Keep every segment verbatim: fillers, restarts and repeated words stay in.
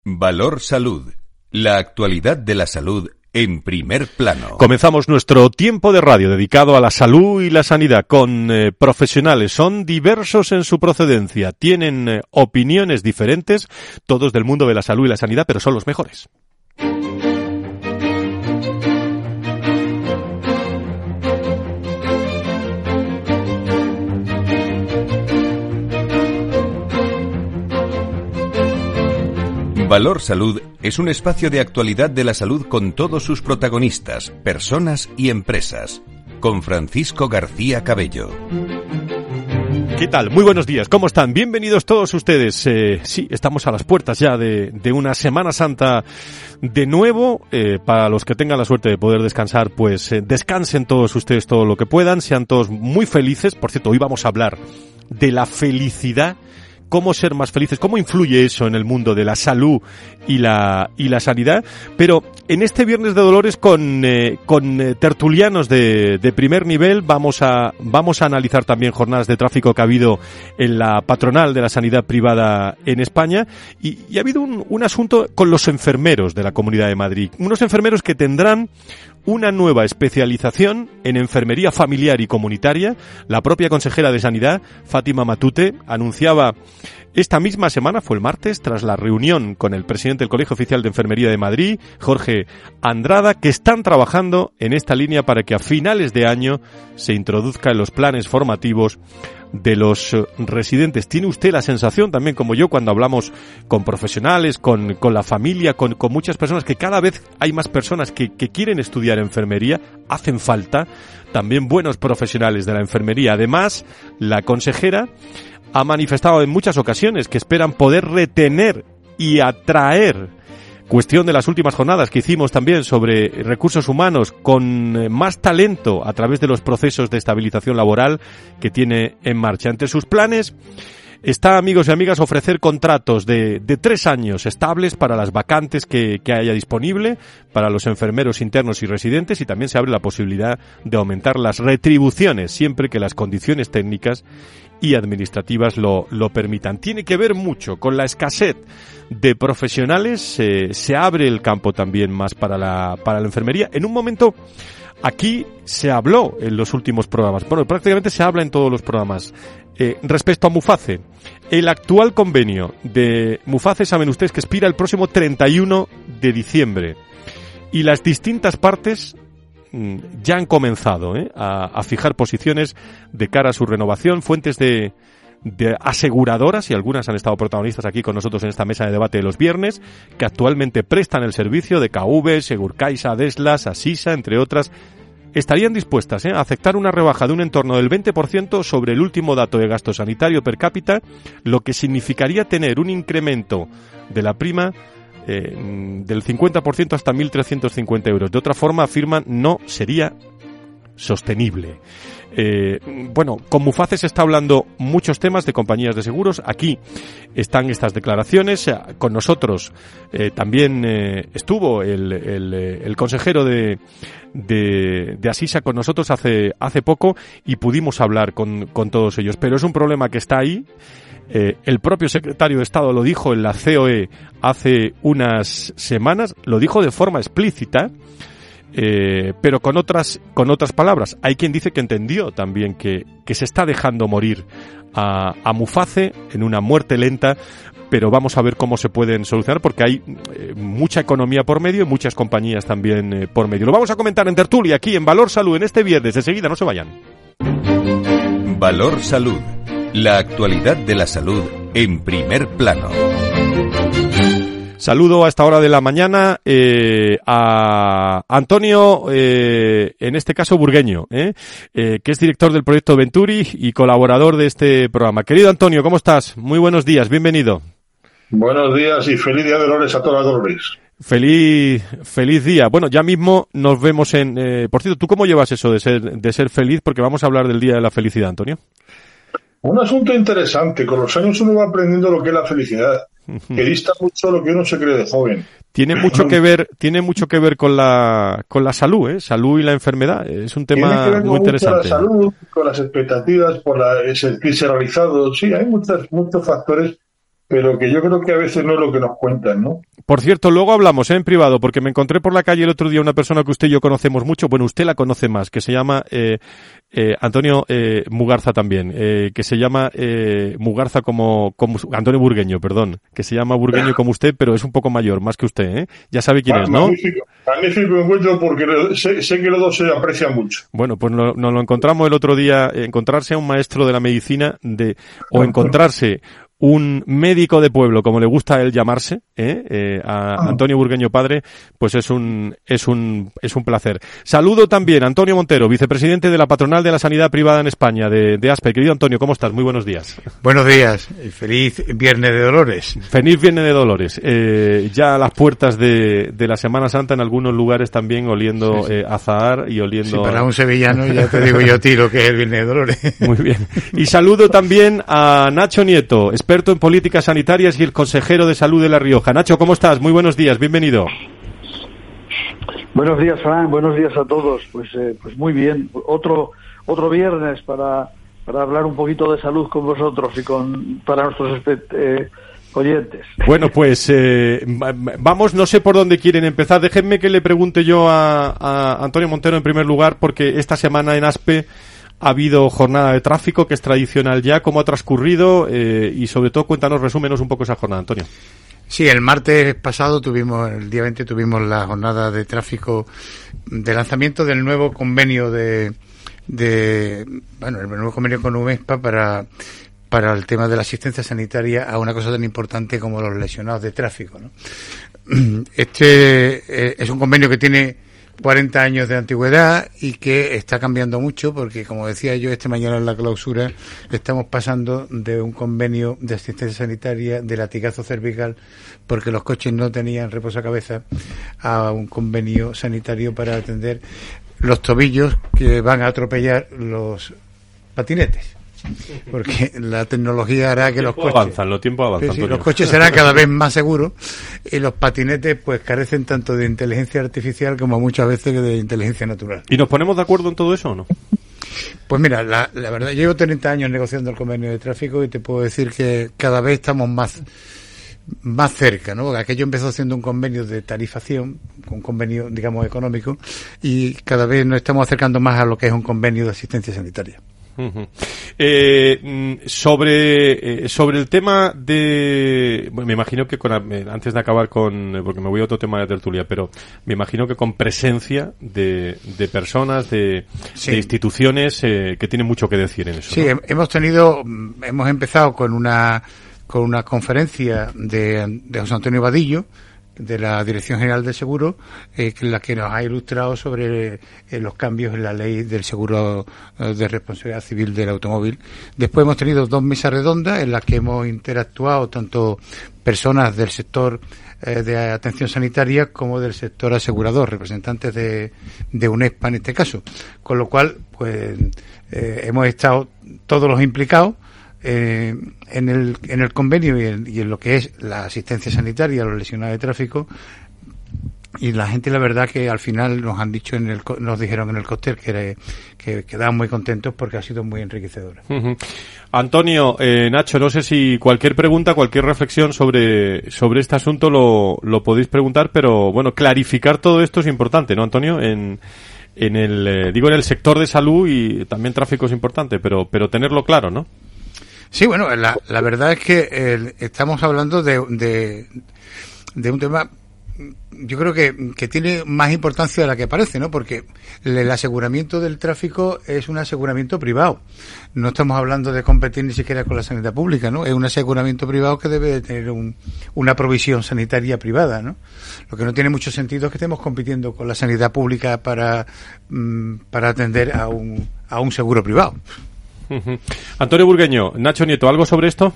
Valor Salud. La actualidad de la salud en primer plano. Comenzamos nuestro tiempo de radio dedicado a la salud y la sanidad con eh, profesionales. Son diversos en su procedencia, tienen eh, opiniones diferentes, todos del mundo de la salud y la sanidad, pero son los mejores. Valor Salud es un espacio de actualidad de la salud con todos sus protagonistas, personas y empresas. Con Francisco García Cabello. ¿Qué tal? Muy buenos días, ¿cómo están? Bienvenidos todos ustedes. Eh, sí, estamos a las puertas ya de, de una Semana Santa de nuevo. Eh, para los que tengan la suerte de poder descansar, pues eh, descansen todos ustedes todo lo que puedan, sean todos muy felices. Por cierto, hoy vamos a hablar de la felicidad. Cómo ser más felices, cómo influye eso en el mundo de la salud y la y la sanidad. Pero en este Viernes de Dolores con eh, con eh, tertulianos de, de primer nivel vamos a vamos a analizar también jornadas de tráfico que ha habido en la patronal de la sanidad privada en España y, y ha habido un, un asunto con los enfermeros de la Comunidad de Madrid, unos enfermeros que tendrán una nueva especialización en enfermería familiar y comunitaria. La propia consejera de Sanidad, Fátima Matute, anunciaba esta misma semana, fue el martes, tras la reunión con el presidente del Colegio Oficial de Enfermería de Madrid, Jorge Andrada, que están trabajando en esta línea para que a finales de año se introduzca en los planes formativos de los residentes. ¿Tiene usted la sensación, también como yo, cuando hablamos con profesionales, con, con la familia, con, con muchas personas, que cada vez hay más personas que, que quieren estudiar enfermería? Hacen falta también buenos profesionales de la enfermería. Además, la consejera ha manifestado en muchas ocasiones que esperan poder retener y atraer, cuestión de las últimas jornadas que hicimos también sobre recursos humanos, con más talento a través de los procesos de estabilización laboral que tiene en marcha. Entre sus planes está, amigos y amigas, ofrecer contratos de, de tres años estables para las vacantes que, que haya disponible para los enfermeros internos y residentes, y también se abre la posibilidad de aumentar las retribuciones siempre que las condiciones técnicas y administrativas lo, lo permitan. Tiene que ver mucho con la escasez de profesionales. Eh, se abre el campo también más para la, para la enfermería. En un momento, aquí se habló en los últimos programas, bueno, prácticamente se habla en todos los programas, eh, respecto a Muface. El actual convenio de Muface, saben ustedes que expira el próximo treinta y uno de diciembre. Y las distintas partes ya han comenzado ¿eh? a, a fijar posiciones de cara a su renovación. Fuentes de, de aseguradoras, y algunas han estado protagonistas aquí con nosotros en esta mesa de debate de los viernes, que actualmente prestan el servicio, de K V, Segurcaixa, Deslas, Asisa, entre otras, estarían dispuestas ¿eh? a aceptar una rebaja de un entorno del veinte por ciento sobre el último dato de gasto sanitario per cápita, lo que significaría tener un incremento de la prima Eh, del cincuenta por ciento hasta mil trescientos cincuenta euros. De otra forma, afirman, no sería sostenible. Eh, bueno, con Muface se está hablando muchos temas de compañías de seguros. Aquí están estas declaraciones. Con nosotros eh, también eh, estuvo el, el, el consejero de, de, de Asisa con nosotros hace, hace poco y pudimos hablar con, con todos ellos. Pero es un problema que está ahí. Eh, el propio secretario de Estado lo dijo en la C O E hace unas semanas, lo dijo de forma explícita, eh, pero con otras con otras palabras. Hay quien dice que entendió también que, que se está dejando morir a, a Muface en una muerte lenta, pero vamos a ver cómo se pueden solucionar, porque hay eh, mucha economía por medio y muchas compañías también eh, por medio. Lo vamos a comentar en tertulia aquí en Valor Salud en este viernes. Enseguida, no se vayan. Valor Salud. La actualidad de la salud en primer plano. Saludo a esta hora de la mañana eh, a Antonio, eh, en este caso burgueño, eh, eh, que es director del proyecto Venturi y colaborador de este programa. Querido Antonio, ¿cómo estás? Muy buenos días, bienvenido. Buenos días y feliz día de Dolores a todas las Dolores. Feliz, feliz día. Bueno, ya mismo nos vemos en... Eh, por cierto, ¿tú cómo llevas eso de ser, de ser feliz? Porque vamos a hablar del Día de la Felicidad, Antonio. Un asunto interesante. Con los años uno va aprendiendo lo que es la felicidad, que dista mucho lo que uno se cree de joven. Tiene mucho que ver, tiene mucho que ver con la con la salud, ¿eh? Salud y la enfermedad. Es un tema tiene que ver muy interesante. Con la salud, con las expectativas, por la, sentirse realizado. Sí, hay muchos muchos factores pero que yo creo que a veces no es lo que nos cuentan, ¿no? Por cierto, luego hablamos ¿eh? en privado, porque me encontré por la calle el otro día una persona que usted y yo conocemos mucho, bueno, usted la conoce más, que se llama eh, eh, Antonio eh, Mugarza también, eh, que se llama eh, Mugarza como, como Antonio Burgueño, perdón, que se llama Burgueño como usted, pero es un poco mayor, más que usted, ¿eh? Ya sabe quién ah, es, ¿no? Magnífico, magnífico encuentro porque sé, sé que los dos se aprecian mucho. Bueno, pues nos no, lo encontramos el otro día, encontrarse a un maestro de la medicina de o encontrarse un médico de pueblo, como le gusta a él llamarse, ¿eh? Eh, a Antonio Burgueño padre, pues es un es un es un placer. Saludo también a Antonio Montero, vicepresidente de la Patronal de la Sanidad Privada en España, de, de ASPE. Querido Antonio, ¿cómo estás? Muy buenos días. Buenos días y feliz Viernes de Dolores. Feliz Viernes de Dolores. Eh, ya a las puertas de, de la Semana Santa en algunos lugares también oliendo sí, sí. Eh, azahar y oliendo... Sí, para un sevillano ya te digo yo a ti lo que es el Viernes de Dolores. Muy bien. Y saludo también a Nacho Nieto, experto en políticas sanitarias y el consejero de salud de La Rioja. Nacho, ¿cómo estás? Muy buenos días, bienvenido. Buenos días, Fran, buenos días a todos. Pues eh, pues muy bien, otro otro viernes para para hablar un poquito de salud con vosotros y con para nuestros eh, oyentes. Bueno, pues eh, vamos, no sé por dónde quieren empezar. Déjenme que le pregunte yo a, a Antonio Montero en primer lugar, porque esta semana en ASPE ha habido jornada de tráfico, que es tradicional ya. ¿Cómo ha transcurrido? Eh, y sobre todo, cuéntanos, resúmenos un poco esa jornada, Antonio. Sí, el martes pasado tuvimos, el día veinte, tuvimos la jornada de tráfico de lanzamiento del nuevo convenio de, de bueno, el nuevo convenio con UMESPA para, para el tema de la asistencia sanitaria a una cosa tan importante como los lesionados de tráfico, ¿no? Este eh, es un convenio que tiene cuarenta años de antigüedad y que está cambiando mucho porque, como decía yo esta mañana en la clausura, estamos pasando de un convenio de asistencia sanitaria de latigazo cervical porque los coches no tenían reposacabezas a un convenio sanitario para atender los tobillos que van a atropellar los patinetes. Porque la tecnología hará que los coches avanzan, los tiempos avanzan, sí, sí, los coches serán cada vez más seguros y los patinetes pues carecen tanto de inteligencia artificial como muchas veces de inteligencia natural. ¿Y nos ponemos de acuerdo en todo eso o no? Pues mira, la, la verdad, llevo treinta años negociando el convenio de tráfico y te puedo decir que cada vez estamos más más cerca, ¿no? Porque aquello empezó siendo un convenio de tarifación, un convenio, digamos, económico, y cada vez nos estamos acercando más a lo que es un convenio de asistencia sanitaria. Uh-huh. Eh, sobre eh, sobre el tema de, bueno, me imagino que con, antes de acabar con, porque me voy a otro tema de tertulia, pero me imagino que con presencia de, de personas, de, sí. de instituciones eh, que tienen mucho que decir en eso. Sí, ¿no? hemos tenido, hemos empezado con una con una conferencia de, de José Antonio Vadillo, de la Dirección General de Seguro, eh, la que nos ha ilustrado sobre eh, los cambios en la ley del seguro eh, de responsabilidad civil del automóvil. Después hemos tenido dos mesas redondas en las que hemos interactuado tanto personas del sector eh, de atención sanitaria como del sector asegurador, representantes de, de UNESPA en este caso. Con lo cual, pues, eh, hemos estado todos los implicados Eh, en el en el convenio y en, y en lo que es la asistencia sanitaria a los lesionados de tráfico, y la gente, la verdad, que al final nos han dicho en el nos dijeron en el cóctel que, era, que quedaban muy contentos porque ha sido muy enriquecedora. Uh-huh. Antonio, eh, Nacho, no sé si cualquier pregunta, cualquier reflexión sobre sobre este asunto lo lo podéis preguntar, pero bueno, clarificar todo esto es importante, ¿no, Antonio? En en el eh, digo en el sector de salud, y también tráfico es importante, pero pero tenerlo claro, ¿no? Sí, bueno, la, la verdad es que eh, estamos hablando de, de, de un tema, yo creo que, que tiene más importancia de la que parece, ¿no? Porque el aseguramiento del tráfico es un aseguramiento privado. No estamos hablando de competir ni siquiera con la sanidad pública, ¿no? Es un aseguramiento privado que debe de tener un, una provisión sanitaria privada, ¿no? Lo que no tiene mucho sentido es que estemos compitiendo con la sanidad pública para, mm, para atender a un, a un seguro privado. Uh-huh. Antonio Burgueño, Nacho Nieto, ¿algo sobre esto?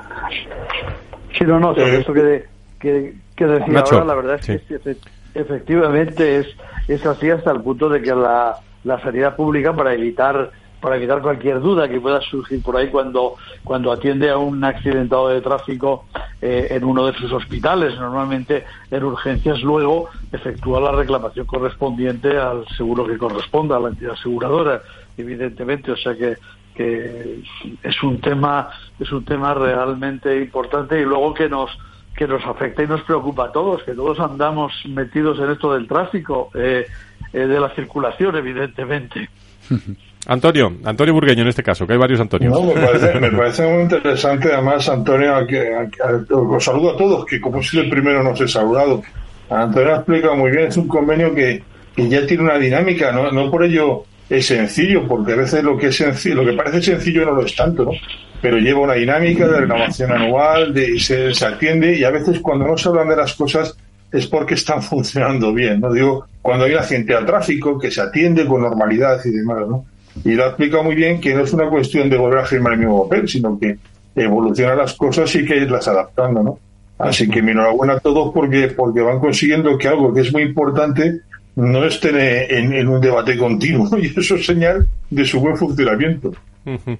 Sí, no, no, sobre esto que, que, que decía Nacho, ahora, la verdad es sí. que efectivamente es, es así hasta el punto de que la, la sanidad pública, para evitar para evitar cualquier duda que pueda surgir por ahí cuando cuando atiende a un accidentado de tráfico eh, en uno de sus hospitales, normalmente en urgencias, luego efectúa la reclamación correspondiente al seguro que corresponda, a la entidad aseguradora, evidentemente, o sea que que es un tema es un tema realmente importante, y luego que nos que nos afecta y nos preocupa a todos, que todos andamos metidos en esto del tráfico, eh, eh, de la circulación, evidentemente. Antonio, Antonio Burgueño en este caso, que hay varios Antonios. No, me parece, me parece muy interesante, además, Antonio, a que, a, a, os saludo a todos, que como si el primero no os he saludado. Antonio ha explicado muy bien, es un convenio que, que ya tiene una dinámica, no, no por ello es sencillo, porque a veces lo que es sencillo, lo que parece sencillo no lo es tanto, ¿no? Pero lleva una dinámica de renovación anual, de y se, se atiende, y a veces cuando no se hablan de las cosas es porque están funcionando bien, ¿no? Digo, cuando hay un accidente al tráfico, que se atiende con normalidad y demás, ¿no? Y lo ha explicado muy bien, que no es una cuestión de volver a firmar el mismo papel, sino que evolucionan las cosas y que irlas adaptando, ¿no? Así que mi enhorabuena a todos porque, porque van consiguiendo que algo que es muy importante no esté en, en un debate continuo, y eso es señal de su buen funcionamiento. Uh-huh.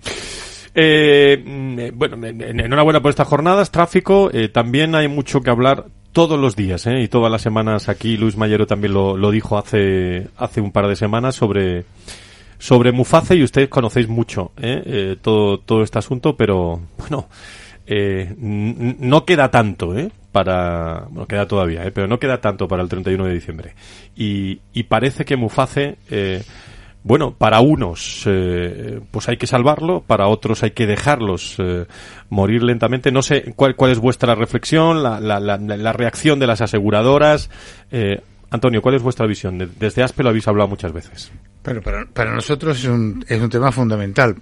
Eh, bueno, enhorabuena por estas jornadas, tráfico, eh, también hay mucho que hablar todos los días, ¿eh? Y todas las semanas. Aquí Luis Mayero también lo, lo dijo hace, hace un par de semanas sobre, sobre Muface, y ustedes conocéis mucho, ¿eh? Eh, todo, todo este asunto, pero bueno, eh, n- no queda tanto, ¿eh? Para, bueno, queda todavía, ¿eh? Pero no queda tanto para el treinta y uno de diciembre. Y, y parece que Muface, eh, bueno, para unos eh, pues hay que salvarlo, para otros hay que dejarlos eh, morir lentamente. No sé cuál, cuál es vuestra reflexión, la, la, la, la reacción de las aseguradoras. Eh, Antonio, ¿cuál es vuestra visión? Desde ASPE lo habéis hablado muchas veces. Bueno, para, para nosotros es un, es un tema fundamental.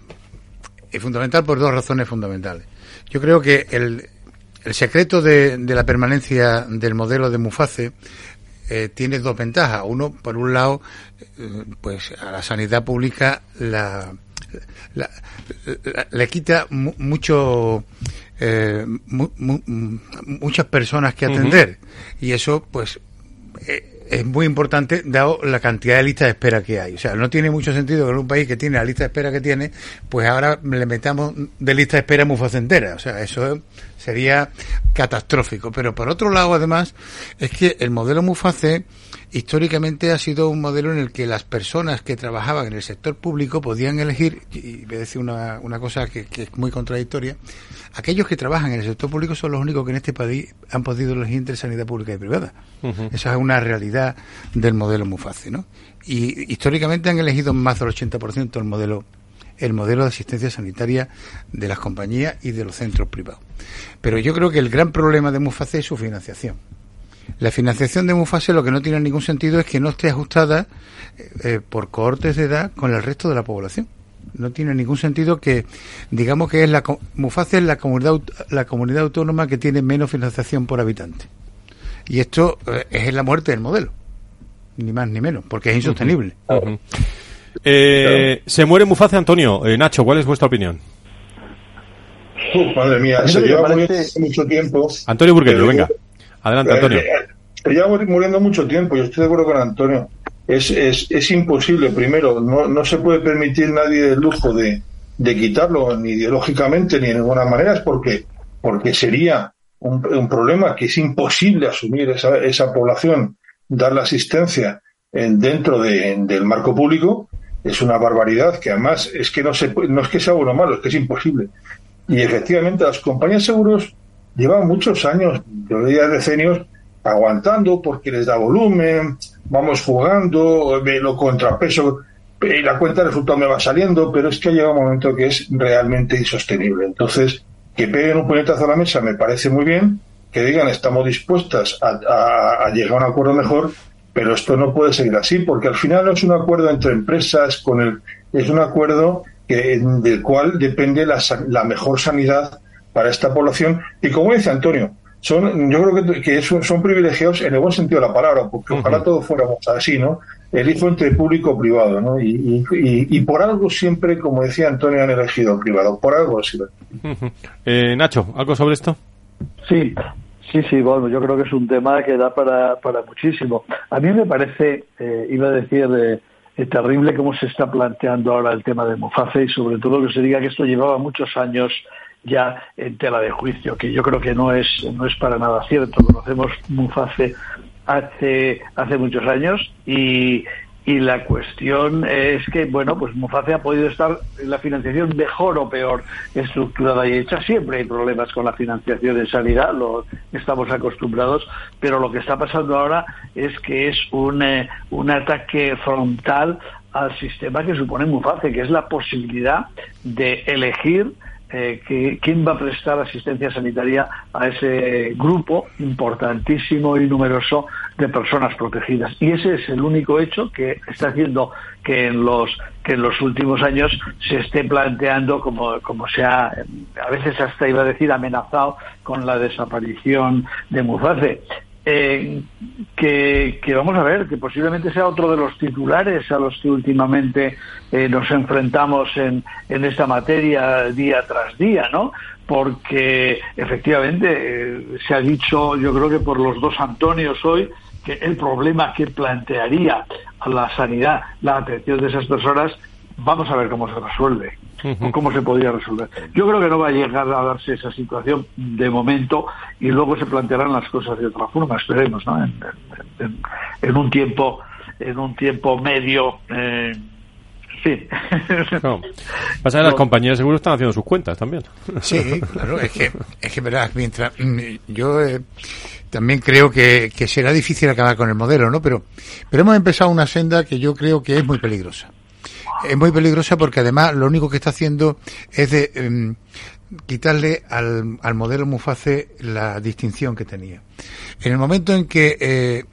Y fundamental por dos razones fundamentales. Yo creo que el, el secreto de, de la permanencia del modelo de Muface Eh, tiene dos ventajas. Uno, por un lado, eh, pues a la sanidad pública la, la, la, le quita mu- mucho eh, mu, mu, muchas personas que atender, uh-huh. Y eso pues eh, es muy importante dado la cantidad de listas de espera que hay. O sea, no tiene mucho sentido que en un país que tiene la lista de espera que tiene, pues ahora le metamos de lista de espera Muface entera. O sea, eso sería catastrófico. Pero por otro lado, además, es que el modelo Muface históricamente ha sido un modelo en el que las personas que trabajaban en el sector público podían elegir, y voy a decir una, una cosa que, que es muy contradictoria, aquellos que trabajan en el sector público son los únicos que en este país han podido elegir entre sanidad pública y privada. Uh-huh. Esa es una realidad del modelo Muface, ¿no? Y históricamente han elegido más del ochenta por ciento el modelo el modelo de asistencia sanitaria de las compañías y de los centros privados. Pero yo creo que el gran problema de Muface es su financiación. La financiación de Muface lo que no tiene ningún sentido es que no esté ajustada eh, por cohortes de edad con el resto de la población. No tiene ningún sentido que, digamos que es la Muface es la comunidad la comunidad autónoma que tiene menos financiación por habitante. Y esto eh, es la muerte del modelo. Ni más ni menos, porque es insostenible. Uh-huh. Uh-huh. Eh, claro. Se muere Muface, Antonio. Eh, Nacho, ¿cuál es vuestra opinión? Uh, madre mía, se lleva muriendo mucho tiempo. Antonio Burgueño, venga. Adelante, Antonio. Eh, eh, lleva muriendo mucho tiempo, yo estoy de acuerdo con Antonio. Es, es, es imposible, primero, no, no se puede permitir nadie el lujo de, de quitarlo, ni ideológicamente, ni de ninguna manera, es porque, porque sería un, un problema que es imposible asumir esa, esa población, dar la asistencia en, dentro de, del marco público. Es una barbaridad que además es que no, se, no es que sea bueno o malo, es que es imposible. Y efectivamente las compañías de seguros llevan muchos años, yo diría decenios, aguantando porque les da volumen, vamos jugando, lo contrapeso, y la cuenta de resultado me va saliendo, pero es que llega un momento que es realmente insostenible. Entonces, que peguen un puñetazo a la mesa me parece muy bien, que digan estamos dispuestas a, a, a llegar a un acuerdo mejor, pero esto no puede seguir así, porque al final no es un acuerdo entre empresas, con el es un acuerdo que, del cual depende la, la mejor sanidad para esta población. Y como dice Antonio, son yo creo que, que son, son privilegiados en el buen sentido de la palabra, porque uh-huh. ojalá todos fuéramos así, ¿no? Elijo entre público y privado, ¿no? Y, y, y por algo siempre, como decía Antonio, han elegido privado, por algo así. Uh-huh. Eh, Nacho, ¿algo sobre esto? Sí, sí, sí, bueno, yo creo que es un tema que da para, para muchísimo. A mí me parece, eh, iba a decir, eh, eh, terrible cómo se está planteando ahora el tema de Muface, y sobre todo que se diga que esto llevaba muchos años ya en tela de juicio, que yo creo que no es no es para nada cierto. Conocemos Muface hace hace muchos años y y la cuestión es que, bueno, pues Muface ha podido estar en la financiación mejor o peor estructurada y hecha. Siempre hay problemas con la financiación en sanidad, lo estamos acostumbrados, pero lo que está pasando ahora es que es un, eh, un ataque frontal al sistema que supone Muface, que es la posibilidad de elegir eh, que, quién va a prestar asistencia sanitaria a ese grupo importantísimo y numeroso de personas protegidas. Y ese es el único hecho que está haciendo que en los que en los últimos años se esté planteando, como como se ha, a veces hasta iba a decir amenazado, con la desaparición de Muface. Eh, que, que vamos a ver, que posiblemente sea otro de los titulares a los que últimamente eh, nos enfrentamos en, en esta materia día tras día, ¿no? Porque efectivamente eh, se ha dicho, yo creo que por los dos Antonios hoy, que el problema que plantearía a la sanidad la atención de esas personas, vamos a ver cómo se resuelve. O cómo se podría resolver. Yo creo que no va a llegar a darse esa situación de momento y luego se plantearán las cosas de otra forma, esperemos, ¿no? En, en, en un tiempo, en un tiempo medio, eh, sí. No. Pasa que las compañías de seguro están haciendo sus cuentas también. Sí, claro, es que, es que verás, mientras yo eh, también creo que, que será difícil acabar con el modelo, ¿no? Pero, pero hemos empezado una senda que yo creo que es muy peligrosa. Es muy peligrosa porque además lo único que está haciendo es de eh, quitarle al, al modelo Muface la distinción que tenía. En el momento en que eh,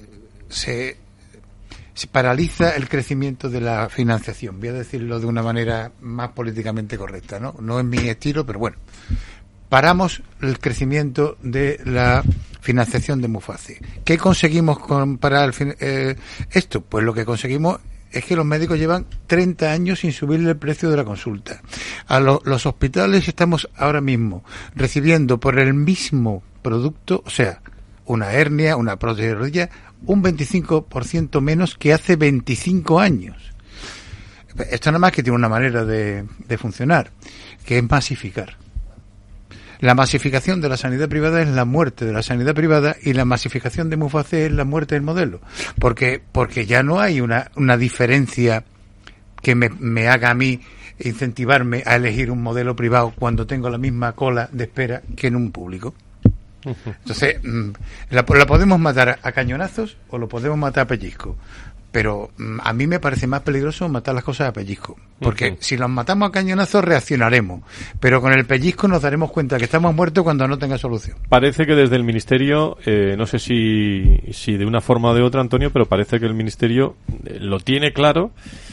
se, se paraliza el crecimiento de la financiación, voy a decirlo de una manera más políticamente correcta, ¿no? No es mi estilo, pero bueno. Paramos el crecimiento de la financiación de Muface. ¿Qué conseguimos con parar el fin, eh, esto? Pues lo que conseguimos es que los médicos llevan treinta años sin subirle el precio de la consulta. A lo, los hospitales estamos ahora mismo recibiendo por el mismo producto, o sea, una hernia, una prótesis de rodilla, un veinticinco por ciento menos que hace veinticinco años. Esto nada más que tiene una manera de, de funcionar, que es masificar. La masificación de la sanidad privada es la muerte de la sanidad privada y la masificación de Muface es la muerte del modelo. Porque, porque ya no hay una, una diferencia que me, me haga a mí incentivarme a elegir un modelo privado cuando tengo la misma cola de espera que en un público. Entonces, la, la podemos matar a cañonazos o lo podemos matar a pellizco. Pero a mí me parece más peligroso matar las cosas a pellizco. Porque uh-huh. si los matamos a cañonazos reaccionaremos. Pero con el pellizco nos daremos cuenta que estamos muertos cuando no tenga solución. Parece que desde el Ministerio, eh, no sé si, si de una forma o de otra, Antonio, pero parece que el Ministerio lo tiene claro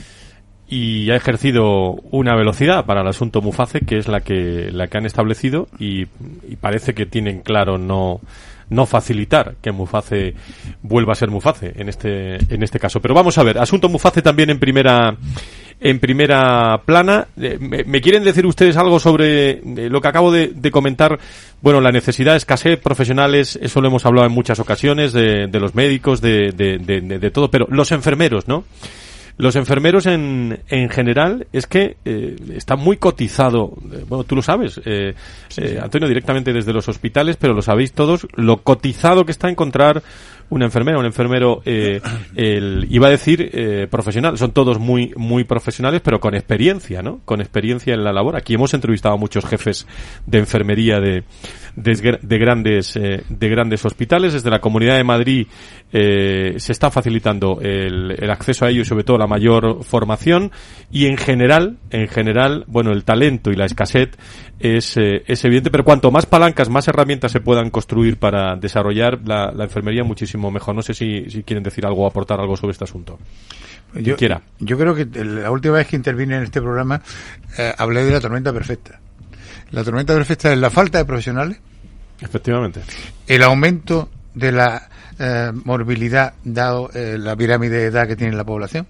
y ha ejercido una velocidad para el asunto Muface, que es la que, la que han establecido y, y parece que tienen claro no... no facilitar que Muface vuelva a ser Muface en este en este caso. Pero vamos a ver, asunto Muface también en primera en primera plana. Eh, me, ¿Me quieren decir ustedes algo sobre eh, lo que acabo de, de comentar? Bueno, la necesidad de escasez profesionales, eso lo hemos hablado en muchas ocasiones, de, de los médicos, de, de, de, de, de todo, pero los enfermeros, ¿no? Los enfermeros en, en general es que eh, está muy cotizado, eh, bueno, tú lo sabes, eh, sí, sí. Eh, Antonio, directamente desde los hospitales, pero lo sabéis todos, lo cotizado que está encontrar una enfermera, un enfermero, eh, el, iba a decir eh, profesional, son todos muy muy profesionales, pero con experiencia, ¿no? Con experiencia en la labor. Aquí hemos entrevistado a muchos jefes de enfermería de de, de grandes eh, de grandes hospitales. Desde la Comunidad de Madrid eh, se está facilitando el, el acceso a ello y sobre todo la mayor formación, y en general, en general, bueno, el talento y la escasez es, eh, es evidente, pero cuanto más palancas, más herramientas se puedan construir para desarrollar la, la enfermería, muchísimo mejor. No sé si, si quieren decir algo o aportar algo sobre este asunto. Yo, quiera. Yo creo que la última vez que intervine en este programa eh, hablé de la tormenta perfecta. La tormenta perfecta es la falta de profesionales. Efectivamente. El aumento de la eh, morbilidad dado eh, la pirámide de edad que tiene la población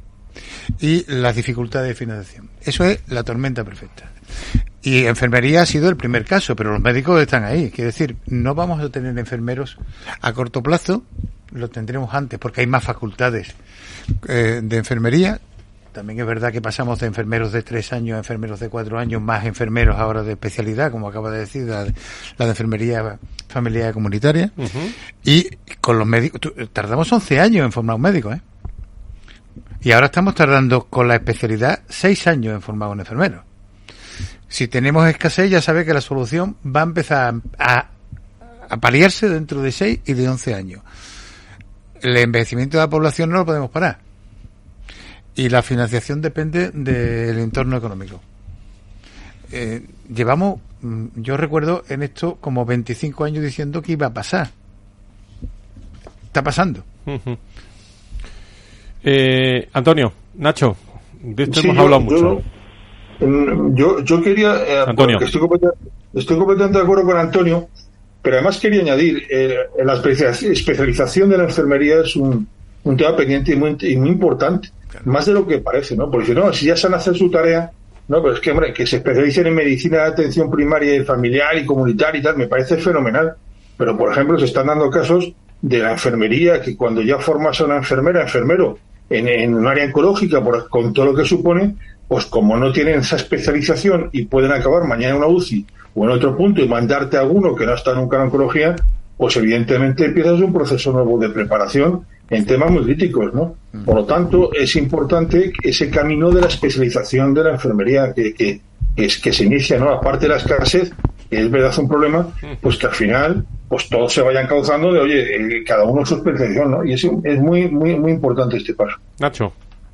y las dificultades de financiación. Eso es la tormenta perfecta. Y enfermería ha sido el primer caso, pero los médicos están ahí. Quiere decir, no vamos a tener enfermeros a corto plazo, lo tendremos antes, porque hay más facultades eh, de enfermería. También es verdad que pasamos de enfermeros de tres años a enfermeros de cuatro años, más enfermeros ahora de especialidad, como acaba de decir, la, la de enfermería familiar comunitaria. Uh-huh. Y con los médicos, tardamos once años en formar un médico, ¿eh? Y ahora estamos tardando con la especialidad seis años en formar un enfermero. Si tenemos escasez, ya sabe que la solución va a empezar a, a paliarse dentro de seis y de once años. El envejecimiento de la población no lo podemos parar. Y la financiación depende del entorno económico. Eh, llevamos, yo recuerdo en esto como veinticinco años diciendo que iba a pasar. Está pasando. Uh-huh. eh, Antonio, Nacho, de esto sí, hemos yo, hablado mucho. Yo, yo, yo quería, eh, Antonio. Estoy completamente, estoy completamente de acuerdo con Antonio, pero además quería añadir, eh, la especialización de la enfermería es un, un tema pendiente y muy, y muy importante, más de lo que parece, ¿no? Porque no, si ya saben hacer su tarea, no, pero es que, hombre, que se especialicen en medicina de atención primaria y familiar y comunitaria y tal, me parece fenomenal. Pero, por ejemplo, se están dando casos de la enfermería, que cuando ya formas a una enfermera, enfermero, en, en un área oncológica, por, con todo lo que supone, pues como no tienen esa especialización y pueden acabar mañana en una U C I o en otro punto y mandarte a alguno que no está nunca en oncología, pues evidentemente empiezas un proceso nuevo de preparación en temas muy críticos, ¿no? Por lo tanto, es importante ese camino de la especialización de la enfermería que, que, es, que se inicia, ¿no? Aparte de la escasez, que es verdad un problema, pues que al final pues todos se vayan causando de, oye, eh, cada uno su especialización, ¿no? Y es, es muy, muy, muy importante este paso. Nacho.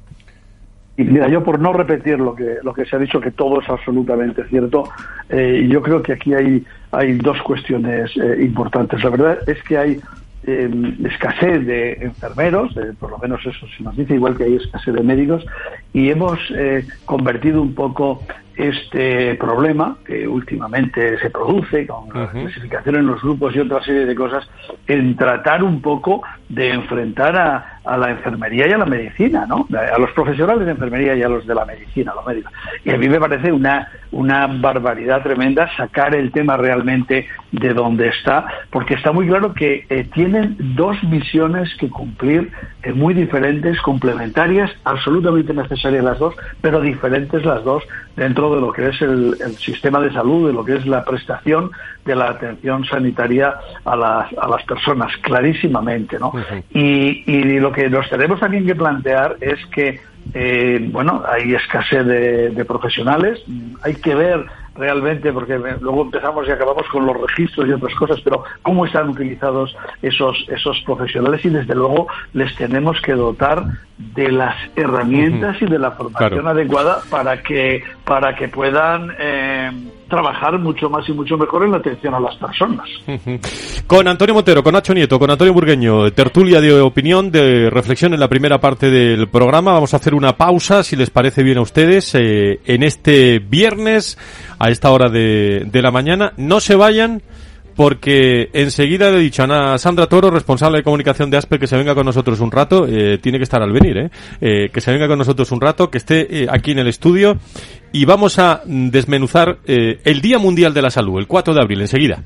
Y mira, yo por no repetir lo que lo que se ha dicho, que todo es absolutamente cierto, eh, yo creo que aquí hay hay dos cuestiones eh, importantes. La verdad es que hay eh, escasez de enfermeros, eh, por lo menos eso se nos dice, igual que hay escasez de médicos, y hemos eh, convertido un poco este problema que últimamente se produce con uh-huh. la clasificación en los grupos y otra serie de cosas, en tratar un poco de enfrentar a, a la enfermería y a la medicina, ¿no? A los profesionales de enfermería y a los de la medicina, a los médicos. Y a mí me parece una una barbaridad tremenda sacar el tema realmente de donde está, porque está muy claro que eh, tienen dos misiones que cumplir eh, muy diferentes, complementarias, absolutamente necesarias las dos, pero diferentes las dos dentro de lo que es el, el sistema de salud, de lo que es la prestación de la atención sanitaria a las, a las personas, clarísimamente, ¿no? Uh-huh. Y, y lo que nos tenemos también que plantear es que Eh, bueno, hay escasez de, de profesionales, hay que ver realmente, porque luego empezamos y acabamos con los registros y otras cosas, pero cómo están utilizados esos esos profesionales, y desde luego les tenemos que dotar de las herramientas uh-huh. y de la formación claro. adecuada para que para que puedan eh, trabajar mucho más y mucho mejor en la atención a las personas. Uh-huh. Con Antonio Montero, con Nacho Nieto, con Antonio Burgueño, tertulia de opinión, de reflexión en la primera parte del programa. Vamos a hacer una pausa, si les parece bien a ustedes, eh, en este viernes a esta hora de, de la mañana. No se vayan, porque enseguida le he dicho a Ana Sandra Toro, responsable de comunicación de ASPE, que se venga con nosotros un rato. Eh, tiene que estar al venir, ¿eh? eh que se venga con nosotros un rato, que esté eh, aquí en el estudio, y vamos a desmenuzar eh, el Día Mundial de la Salud, el cuatro de abril, enseguida.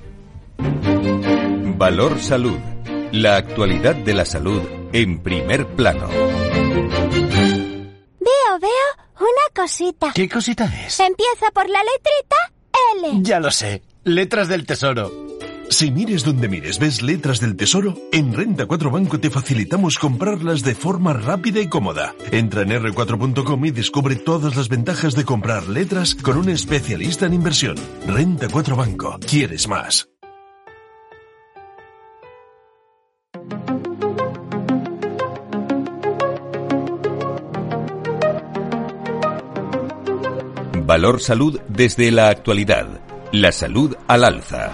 Valor Salud. La actualidad de la salud en primer plano. Veo, veo una cosita. ¿Qué cosita es? Empieza por la letrita L. Ya lo sé. Letras del Tesoro. Si mires donde mires ves letras del Tesoro, en Renta cuatro Banco te facilitamos comprarlas de forma rápida y cómoda. Entra en erre cuatro punto com y descubre todas las ventajas de comprar letras con un especialista en inversión. Renta cuatro Banco. ¿Quieres más? Valor Salud desde la actualidad. La salud al alza.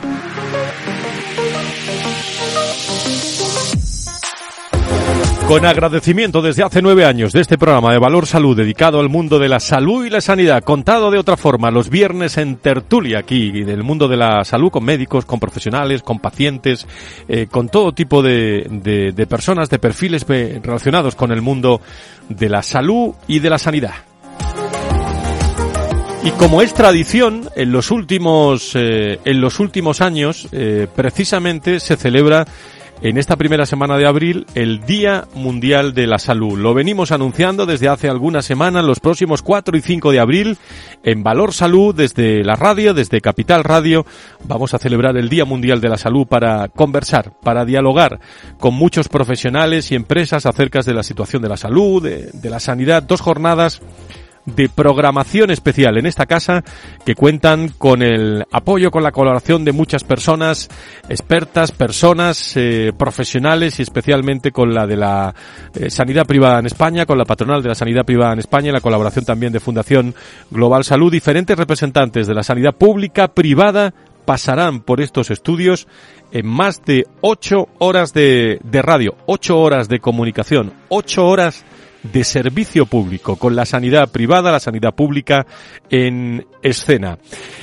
Con agradecimiento desde hace nueve años de este programa de Valor Salud dedicado al mundo de la salud y la sanidad, contado de otra forma los viernes en tertulia aquí del mundo de la salud, con médicos, con profesionales, con pacientes, eh, con todo tipo de, de, de personas, de perfiles relacionados con el mundo de la salud y de la sanidad. Y como es tradición, en los últimos eh, en los últimos años, eh, precisamente se celebra en esta primera semana de abril, el Día Mundial de la Salud. Lo venimos anunciando desde hace algunas semanas, los próximos cuatro y cinco de abril, en Valor Salud, desde la radio, desde Capital Radio, vamos a celebrar el Día Mundial de la Salud para conversar, para dialogar con muchos profesionales y empresas acerca de la situación de la salud, de, de la sanidad. Dos jornadas de programación especial en esta casa que cuentan con el apoyo, con la colaboración de muchas personas, expertas, personas, eh, profesionales y especialmente con la de la eh, sanidad privada en España, con la patronal de la sanidad privada en España y la colaboración también de Fundación Global Salud. Diferentes representantes de la sanidad pública, privada, pasarán por estos estudios en más de ocho horas de, de radio, ocho horas de comunicación, ocho horas de servicio público, con la sanidad privada, la sanidad pública en escena.